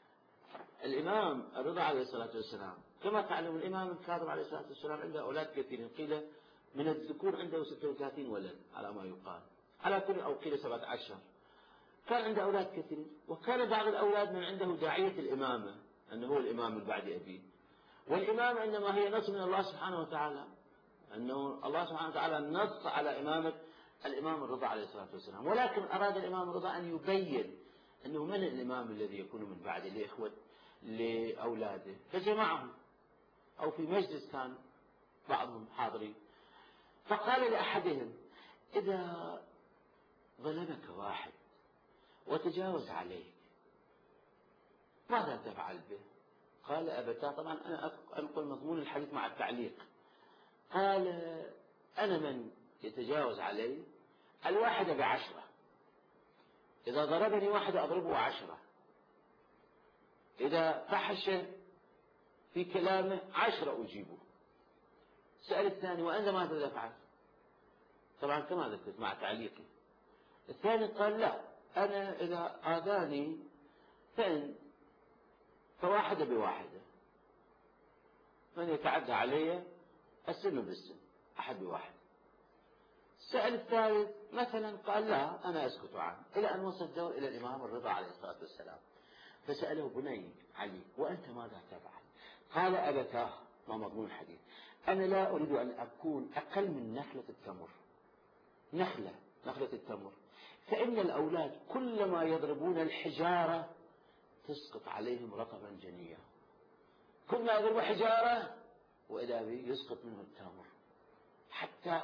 الإمام الرضا عليه الصلاة والسلام كما تعلم الإمام الكاظم عليه الصلاة والسلام عنده أولاد كثيرين، قيل من الذكور عنده ستة وثلاثين ولد على ما يقال، على كل أو قيل سبعة عشر. كان عنده أولاد كثيرين، وكان بعض الأولاد من عنده داعية الإمامة أنه هو الإمام من بعد أبيه، والإمامة إنما هي نص من الله سبحانه وتعالى، أنه الله سبحانه وتعالى نص على إمامة الإمام الرضا عليه الصلاة والسلام. ولكن أراد الإمام الرضا أن يبين أنه من الإمام الذي يكون من بعده لإخوة لأولاده، فجمعهم أو في مجلس كان بعضهم حاضرين، فقال لأحدهم إذا ظلمك واحد وتجاوز عليك ماذا تفعل به؟ قال أبتاه، طبعا أنا أنقل مضمون الحديث مع التعليق، قال أنا من يتجاوز علي الواحد بعشرة، إذا ضربني واحد أضربه عشرة، إذا فحش في كلامه عشرة أجيبه. سأل الثاني وأنت ماذا تفعل؟ طبعا كما ذكرت مع تعليقي. الثاني قال لا، أنا إذا آذاني فإن فواحدة بواحدة، من يتعدى علي السن بالسن، أحد بواحد. سأل الثالث مثلا قال لا أنا أسكت عنه، إلى أن وصل الدور إلى الإمام الرضا عليه الصلاة والسلام، فسأله بني علي وأنت ماذا تفعل؟ قال أبتاه، ما مضمون الحديث، أنا لا أريد أن أكون أقل من نخلة التمر، نخلة نخلة التمر، فإن الأولاد كلما يضربون الحجارة تسقط عليهم رطبا جنيا، كل ما يضرب حجارة وإذا به يسقط منه التمر حتى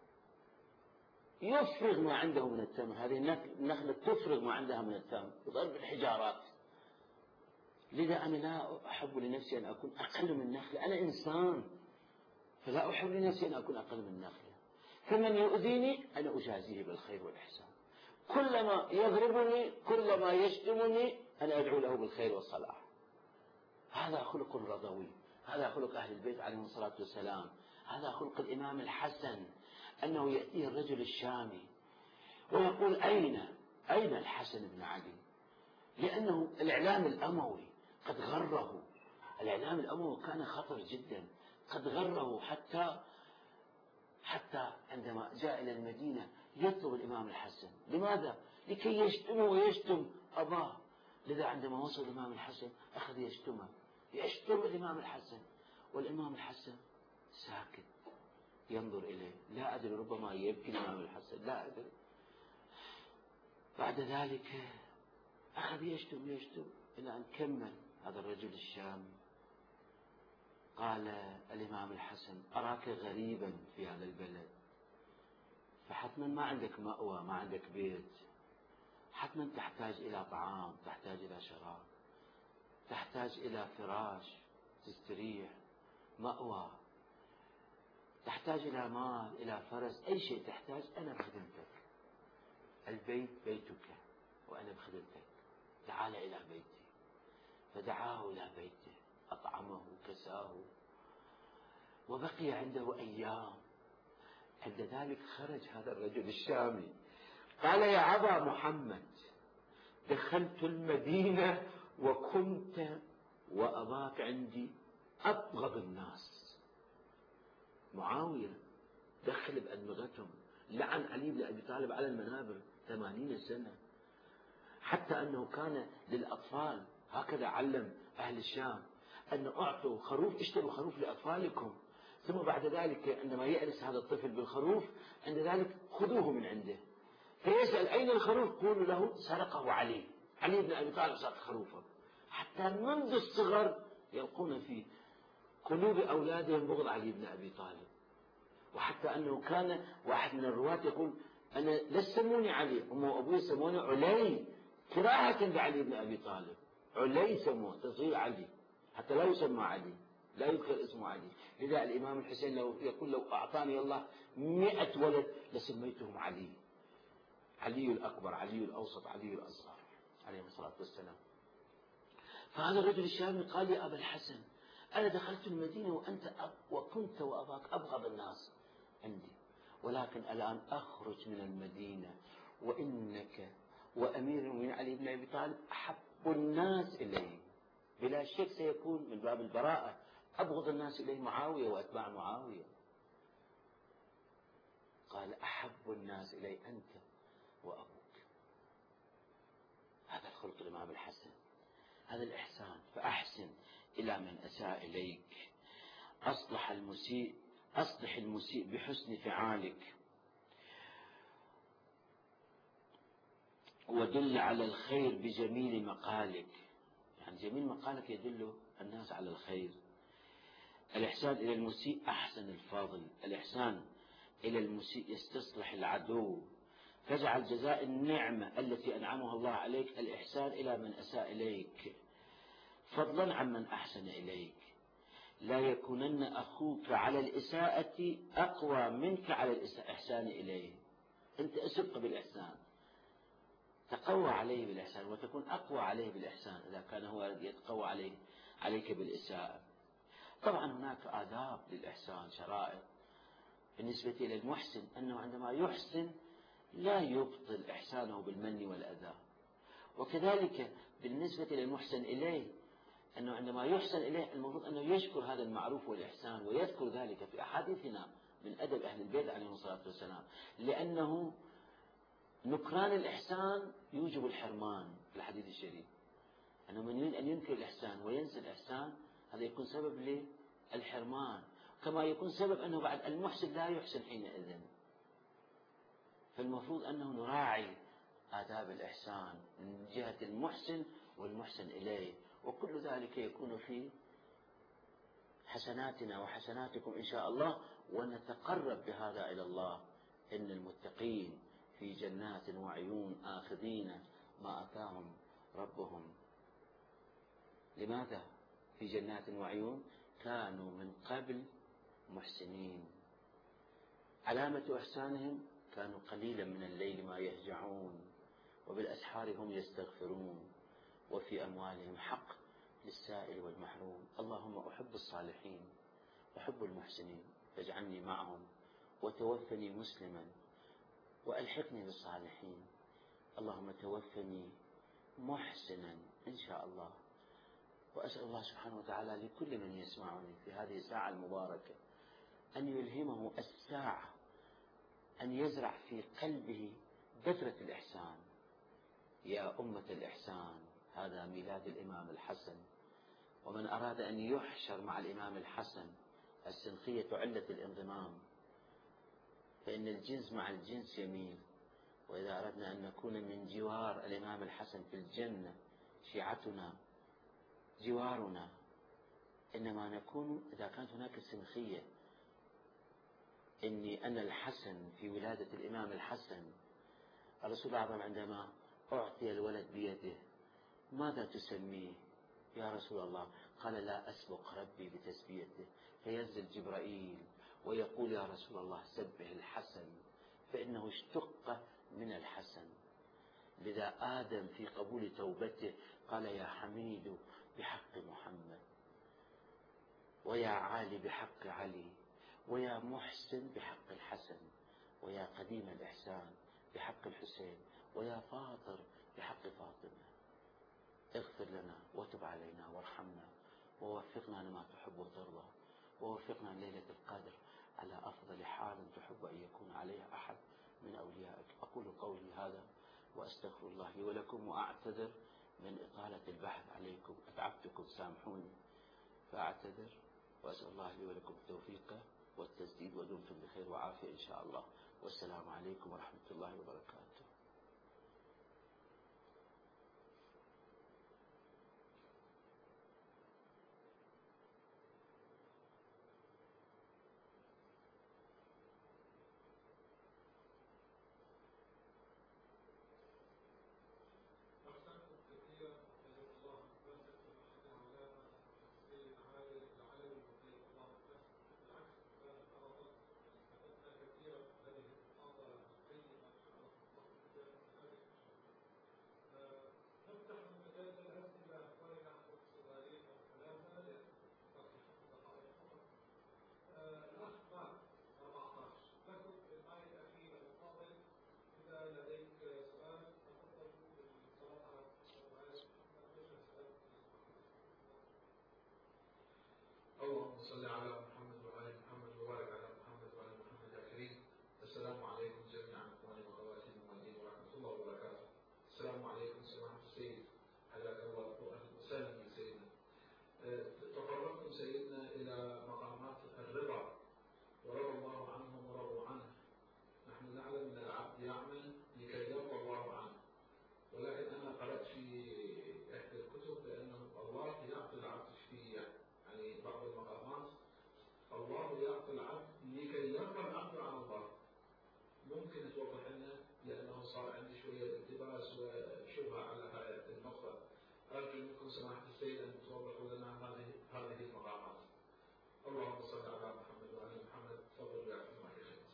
يفرغ ما عنده من التمر. هذه النخلة تفرغ ما عندها من التمر بضرب الحجارات. لذا أنا لا أحب لنفسي أن أكون أقل من نخلة، أنا إنسان فلا أحب لنفسي أن أكون أقل من نخلة، فمن يؤذيني أنا أجازيه بالخير والإحسان، كلما يضربني كلما يشتمني أنا أدعو له بالخير والصلاح. هذا خلق رضوي، هذا خلق أهل البيت عليهم الصلاة والسلام، هذا خلق الإمام الحسن، أنه يأتيه الرجل الشامي ويقول أين أين الحسن بن علي، لأنه الإعلام الأموي قد غره، الإعلام الأموي كان خطر جدا، قد غره حتى حتى عندما جاء إلى المدينة يطلب الإمام الحسن. لماذا؟ لكي يشتمه ويشتم أباه. لذا عندما وصل الإمام الحسن أخذ يشتمه، يشتم الإمام الحسن، والإمام الحسن ساكت ينظر إليه. لا أدري، ربما يبكي الإمام الحسن، لا أدري. بعد ذلك أخذ يشتم يشتم إلى أن كمل هذا الرجل الشامي. قال الإمام الحسن: أراك غريبا في هذا البلد، فحتما ما عندك مأوى، ما عندك بيت، حتما تحتاج إلى طعام، تحتاج إلى شراب، تحتاج إلى فراش تستريح، مأوى، تحتاج إلى مال، إلى فرس، أي شيء تحتاج أنا بخدمتك. البيت بيتك وأنا بخدمتك، تعال إلى بيتي. فدعاه إلى بيته، أطعمه كساه، وبقي عنده أيام. عند ذلك خرج هذا الرجل الشامي قال: يا أبا محمد، دخلت المدينة وكنت وأباك عندي أبغض الناس. معاوية دخل بأدمغتهم، لعن علي بن أبي طالب على المنابر ثمانين سنة، حتى أنه كان للأطفال هكذا علم أهل الشام أن أعطوا خروف، اشتروا خروف لأطفالكم، ثم بعد ذلك عندما يأنس هذا الطفل بالخروف عند ذلك خذوه من عنده، فيسأل أين الخروف؟ قولوا له سرقه علي، علي بن أبي طالب سرق خروفه. حتى منذ الصغر يلقون في قلوب أولادهم بغض علي بن أبي طالب. وحتى أنه كان واحد من الرواة يقول: أنا لا تسموني علي، أمي وأبوي سموني علي، كراهة بعلي بن أبي طالب. علي سموه، تصير علي، حتى لا يسمى علي، لا يذكر اسمه علي. لذا الإمام الحسين لو يقول: لو أعطاني الله مئة ولد لسميتهم علي، علي الأكبر، علي الأوسط، علي الأصغر، عليه الصلاة والسلام. فهذا الرجل الشامي قال: يا أبا الحسن، أنا دخلت المدينة وأنت أب وكنت وأباك أبغض الناس عندي، ولكن الآن أخرج من المدينة وإنك وأمير المؤمنين علي بن أبي طالب أحب الناس إليه. بلا شك سيكون من باب البراءة، أبغض الناس إليه معاوية وأتباع معاوية. قال: أحب الناس إلي أنت وأبوك. هذا الخلق الإمام الحسن، هذا الإحسان. فأحسن إلى من أساء إليك، أصلح المسيء أصلح المسيء بحسن فعالك، ودل على الخير بجميل مقالك. يعني جميل مقالك يدل الناس على الخير. الإحسان إلى المسيء أحسن الفاضل، الإحسان إلى المسيء يستصلح العدو، فاجعل جزاء النعمة التي أنعمها الله عليك الإحسان إلى من أساء إليك، فضلا عمن أحسن إليك. لا يكونن أخوك على الإساءة أقوى منك على الإحسان إليه. أنت أسبق بالإحسان، تقوى عليه بالإحسان، وتكون أقوى عليه بالإحسان إذا كان هو يتقوى عليه عليك بالإساءة. طبعا هناك آداب للإحسان، شرائط. بالنسبة إلى المحسن أنه عندما يحسن لا يبطل إحسانه بالمن والأذى، وكذلك بالنسبة للمحسن إليه أنه عندما يحسن إليه المفروض أنه يشكر هذا المعروف والإحسان، ويذكر ذلك في أحاديثنا من أدب أهل البيت عليهم الصلاة والسلام، لأنه نكران الإحسان يوجب الحرمان في الحديث الشريف، أنه من يريد أن ينكر الإحسان وينسى الإحسان هذا يكون سبب للحرمان، كما يكون سبب أنه بعد المحسن لا يحسن حينئذ. فالمفروض أنه نراعي آداب الإحسان من جهة المحسن والمحسن إليه، وكل ذلك يكون في حسناتنا وحسناتكم إن شاء الله، ونتقرب بهذا إلى الله. إن المتقين في جنات وعيون آخذين ما آتاهم ربهم. لماذا في جنات وعيون؟ كانوا من قبل محسنين. علامة إحسانهم كانوا قليلا من الليل ما يهجعون، وبالأسحار هم يستغفرون، وفي أموالهم حق للسائل والمحروم. اللهم أحب الصالحين، أحب المحسنين، فاجعلني معهم، وتوفني مسلما وألحقني بالصالحين. اللهم توفني محسنا إن شاء الله، وأسأل الله سبحانه وتعالى لكل من يسمعني في هذه الساعة المباركة أن يلهمه الساعة أن يزرع في قلبه بذرة الإحسان. يا أمة الإحسان، هذا ميلاد الإمام الحسن، ومن أراد أن يحشر مع الإمام الحسن السنخية علة الانضمام، فإن الجنس مع الجنس يميل. وإذا أردنا أن نكون من جوار الإمام الحسن في الجنة، شيعتنا جوارنا، إنما نكون إذا كانت هناك سنخية. إني أنا الحسن في ولادة الإمام الحسن. الرسول الأعظم عندما أعطي الولد بيده ماذا تسميه يا رسول الله؟ قال لا أسبق ربي بتسبيته. فينزل جبرائيل ويقول يا رسول الله سبح الحسن فإنه اشتق من الحسن. لذا آدم في قبول توبته قال يا حميد بحق محمد، ويا عالي بحق علي، ويا محسن بحق الحسن، ويا قديم الإحسان بحق الحسين، ويا فاطر بحق فاطمة. اغفر لنا وتب علينا وارحمنا ووفقنا لما تحب وترضى، ووفقنا ليلة القدر على أفضل حال تحب أن يكون عليها أحد من أوليائك. أقول قولي هذا وأستغفر الله لي ولكم، وأعتذر من إطالة البحث عليكم، أتعبتكم سامحوني، فأعتذر وأسأل الله لي ولكم التوفيق والتسديد، ودمتم بخير وعافية إن شاء الله. والسلام عليكم ورحمة الله وبركاته. اللهم صل على محمد وعلى محمد وبارك على محمد وعلى محمد يا كريم. السلام عليكم جميعا اخواني واخواتي المؤمنين ورحمه الله وبركاته. السلام عليكم سماحه السيد، حياك الله واهلا وسهلا بك سيدنا. تقربتم سيدنا الى مقامات الرضا، ورضى الله عنهم ورضوا عنه. نحن نعلم ان العبد يعمل لكي يرضى الله عنه، ولكن انا قرات في احدى الكتب بانه الله يعطي العبد في يعني بعض المقامات الله يعطي العبد لكي يرضى العبد عن الله. ممكن توضح لنا لانه صار عندي شويه التباس وشبهه على هذه النقطه. ارجو منكم سماحه السيد ان توضحوا لنا هذه هذه المقامات. اللهم صل على محمد وعلى محمد. تفضلوا يا اخي معي خير.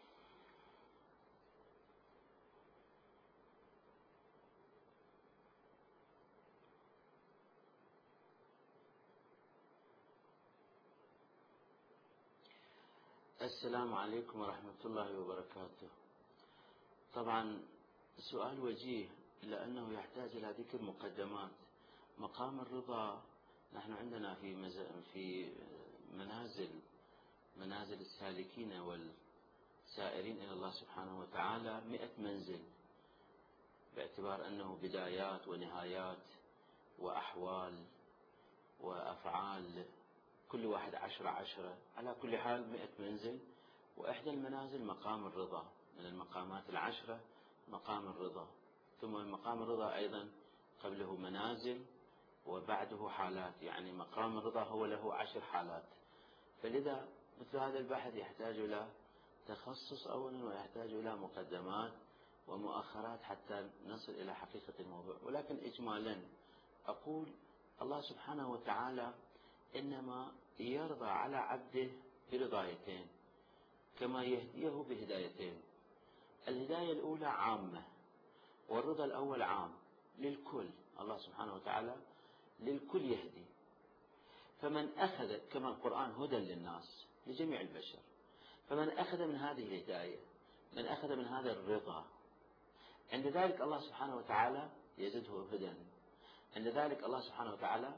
السلام عليكم ورحمة الله وبركاته. طبعا سؤال وجيه لأنه يحتاج إلى ذكر مقدمات. مقام الرضا نحن عندنا في مز... في منازل منازل السالكين والسائرين إلى الله سبحانه وتعالى مئة منزل، باعتبار أنه بدايات ونهايات وأحوال وأفعال، كل واحد عشرة عشرة، على كل حال مئة منزل. وإحدى المنازل مقام الرضا، من المقامات العشرة مقام الرضا. ثم مقام الرضا أيضا قبله منازل وبعده حالات، يعني مقام الرضا هو له عشر حالات. فلذا مثل هذا البحث يحتاج إلى تخصص أولا، ويحتاج إلى مقدمات ومؤخرات حتى نصل إلى حقيقة الموضوع. ولكن إجمالا أقول الله سبحانه وتعالى إنما يرضى على عبده برضايتين كما يهديه بهدايتين. الهداية الأولى عامة، والرضا الأول عام للكل. الله سبحانه وتعالى للكل يهدي. فمن أخذ كما القرآن هدى للناس لجميع البشر، فمن أخذ من هذه الهداية، من أخذ من هذا الرضا، عند ذلك الله سبحانه وتعالى يزده هدى. عند ذلك الله سبحانه وتعالى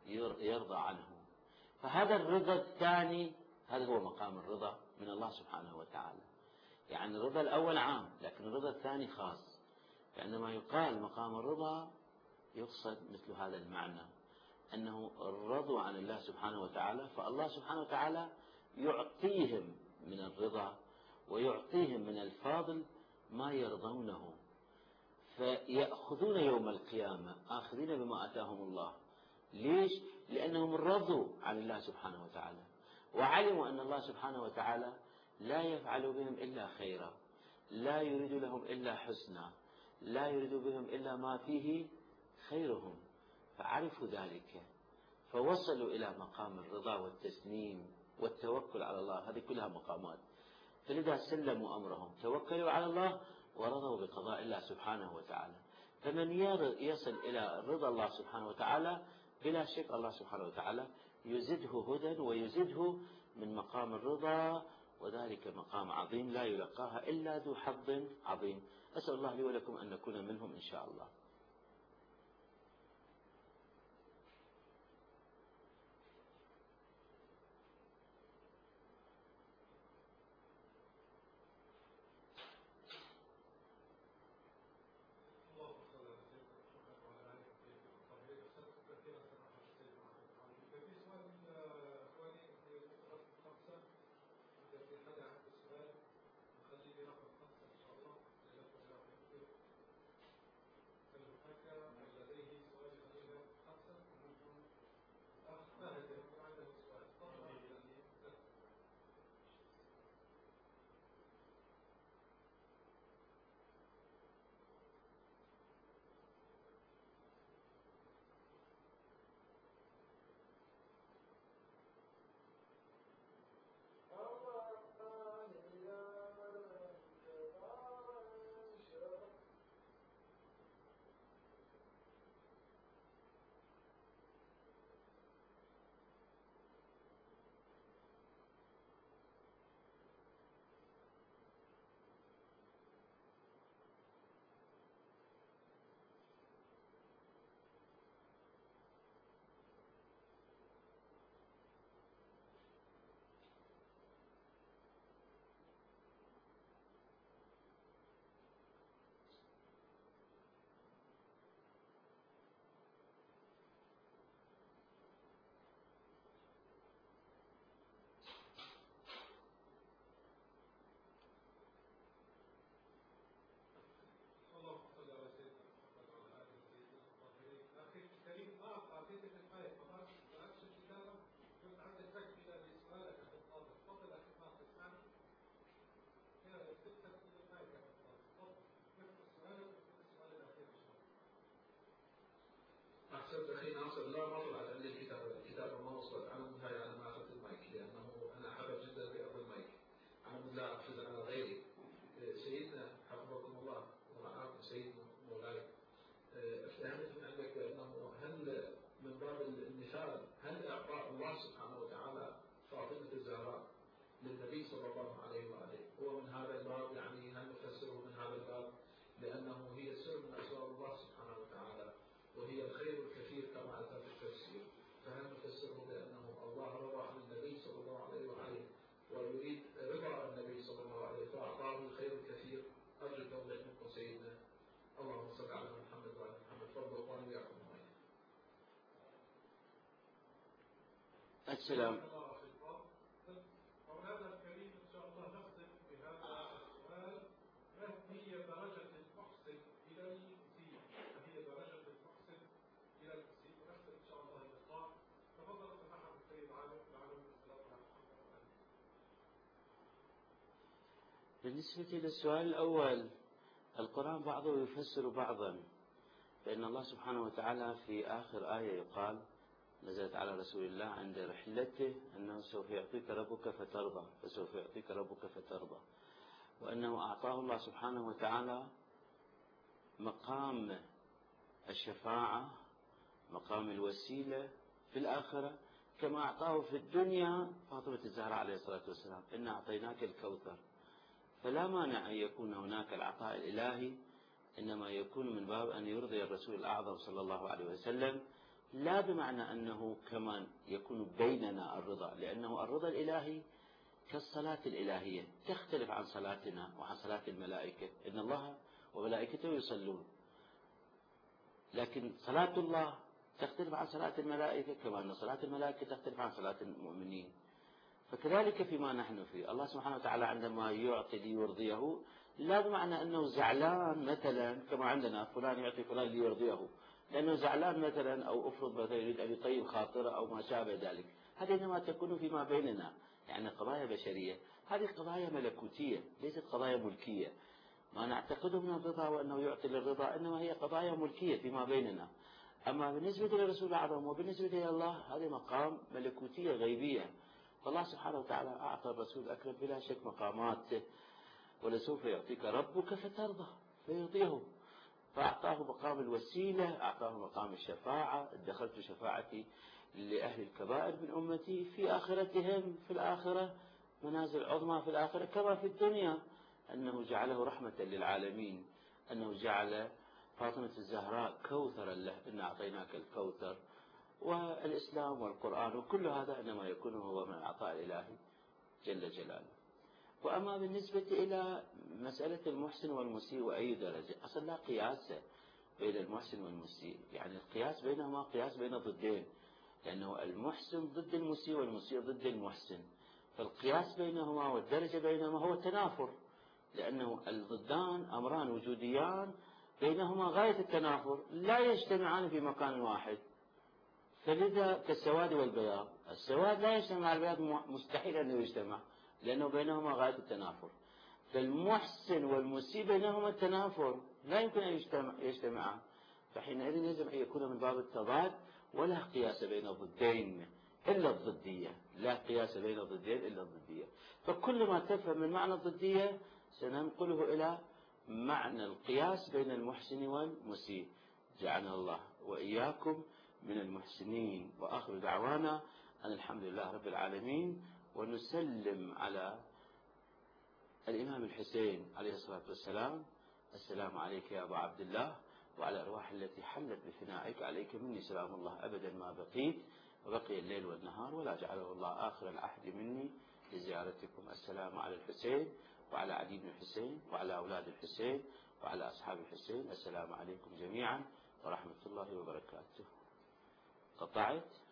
يرضى عنه. فهذا الرضا الثاني هذا هو مقام الرضا من الله سبحانه وتعالى. يعني الرضا الأول عام، لكن الرضا الثاني خاص. فعندما يقال مقام الرضا يقصد مثل هذا المعنى، أنه الرضوا عن الله سبحانه وتعالى، فالله سبحانه وتعالى يعطيهم من الرضا ويعطيهم من الفاضل ما يرضونه، فيأخذون يوم القيامة آخذين بما أتاهم الله. ليش؟ لأنهم رضوا عن الله سبحانه وتعالى، وعلموا أن الله سبحانه وتعالى لا يفعل بهم إلا خيرا، لا يريد لهم إلا حسنا، لا يريد بهم إلا ما فيه خيرهم، فعرفوا ذلك فوصلوا إلى مقام الرضا والتسليم والتوكل على الله. هذه كلها مقامات. فلذا سلموا أمرهم، توكلوا على الله ورضوا بقضاء الله سبحانه وتعالى. فمن يصل إلى رضا الله سبحانه وتعالى بلا شك الله سبحانه وتعالى يزده هدى ويزده من مقام الرضا، وذلك مقام عظيم لا يلقاها إلا ذو حظ عظيم. أسأل الله لي ولكم أن نكون منهم إن شاء الله. أحسنت أخي ناصر. لا ما طلعت عندي الكتاب، الكتاب ما وصلت. أنا من هاي أنا ما أخذت المايك لأنه أنا حابب جدا بأخذ المايك. أنا من لا أفوز على غيري. سيدنا حفظكم الله ورعاكم سيدنا مولاي، أفتهمت من عندك بأنه هل من باب المثال هل إعطاء الله سبحانه وتعالى فاطمة الزهراء للنبي صلى الله عليه وآله هو من هذا الباب؟ يعني هل نفسره من هذا الباب لأنه هي سر من أسرار الله سبحانه وتعالى وهي الخير الكثير كما أتى في التفسير، فهل نفسره بأنه الله رضى عن النبي صلى الله عليه وآله ويريد رضا النبي صلى الله عليه فأعطاه الخير الكثير؟ أرجو التوضيح منكم سيدنا. اللهم صل على محمد وعلى محمد. تفضل اخواني وياكم الله. السلام. مولانا الكريم ان شاء الله نختم بهذا السؤال: ما هي درجة المحسن إلى المسيء؟ ما هي درجة المحسن إلى المسيء؟ ونختم ان شاء الله اللقاء. تفضل سماحة السيد عالم العالم السلام عليكم. بالنسبة للسؤال الأول، القرآن بعضه يفسر بعضا، فإن الله سبحانه وتعالى في آخر آية يقال نزلت على رسول الله عند رحلته أنه سوف يعطيك ربك فترضى، فسوف يعطيك ربك فترضى، وأنه أعطاه الله سبحانه وتعالى مقام الشفاعة، مقام الوسيلة في الآخرة، كما أعطاه في الدنيا فاطمة الزهراء عليه الصلاة والسلام: إنا أعطيناك الكوثر. فلا مانع أن يكون هناك العطاء الإلهي، إنما يكون من باب أن يرضي الرسول الأعظم صلى الله عليه وسلم لا بمعنى أنه كمان يكون بيننا الرضا، لأنه الرضا الإلهي كالصلاة الإلهية تختلف عن صلاتنا وعن صلاة الملائكة، إن الله وملائكته يصلون، لكن صلاة الله تختلف عن صلاة الملائكة كما أن صلاة الملائكة تختلف عن صلاة المؤمنين. فكذلك فيما نحن فيه، الله سبحانه وتعالى عندما يعطي ليرضيه لا بمعنى أنه زعلان مثلا كما عندنا فلان يعطي فلان ليرضيه لأنه زعلان مثلا، أو أفرض مثلا يريد أن يطيب خاطره أو ما شابه ذلك. هذه إنما تكون فيما بيننا، يعني قضايا بشرية، هذه قضايا ملكوتية ليست قضايا ملكية. ما نعتقده من الرضا وأنه يعطي للرضا إنما هي قضايا ملكية فيما بيننا. أما بالنسبة للرسول الأعظم وبالنسبة إلى الله هذه مقام ملكوتية غيبية. فالله سبحانه وتعالى أعطى الرسول الأكرم بلا شك مقامات، ولسوف يعطيك ربك فترضى فيرضيه، فأعطاه مقام الوسيلة، أعطاه مقام الشفاعة، ادخلت شفاعتي لأهل الكبائر من أمتي في آخرتهم في الآخرة منازل عظمى في الآخرة كما في الدنيا، أنه جعله رحمة للعالمين، أنه جعل فاطمة الزهراء كوثرا له، إن أعطيناك الكوثر، والإسلام والقرآن وكل هذا إنما يكون هو من العطاء الإلهي جل جلاله. وأما بالنسبة إلى مسألة المحسن والمسيء وأي درجة، أصلا لا قياس بين المحسن والمسيء، يعني القياس بينهما قياس بين ضدين، لأنه المحسن ضد المسيء والمسيء ضد المحسن، فالقياس بينهما والدرجة بينهما هو التنافر، لأنه الضدان أمران وجوديان بينهما غاية التنافر لا يجتمعان في مكان واحد. فلذا كالسواد والبياض، السواد لا يجتمع مع البياض، مستحيل أن يجتمع لأنه بينهما غاية التنافر. فالمحسن والمسيء بينهما التنافر لا يمكن أن يجتمعا، فحينئذ يجب أن يكون من باب التضاد، ولا قياس بين الضدين إلا الضدية، لا قياس بين الضدين إلا الضدية. فكل ما تفهم من معنى الضدية سننقله إلى معنى القياس بين المحسن والمسيء. جعلنا الله وإياكم من المحسنين. وآخر دعوانا أن الحمد لله رب العالمين، ونسلم على الإمام الحسين عليه الصلاة والسلام: السلام عليك يا أبا عبد الله، وعلى الأرواح التي حلت بفنائك، عليك مني سلام الله أبدا ما بقيت، وبقي الليل والنهار، ولا جعله الله آخر العهد مني لزيارتكم. السلام على الحسين وعلى علي بن الحسين وعلى أولاد الحسين وعلى أصحاب الحسين. السلام عليكم جميعا ورحمة الله وبركاته. قطعت.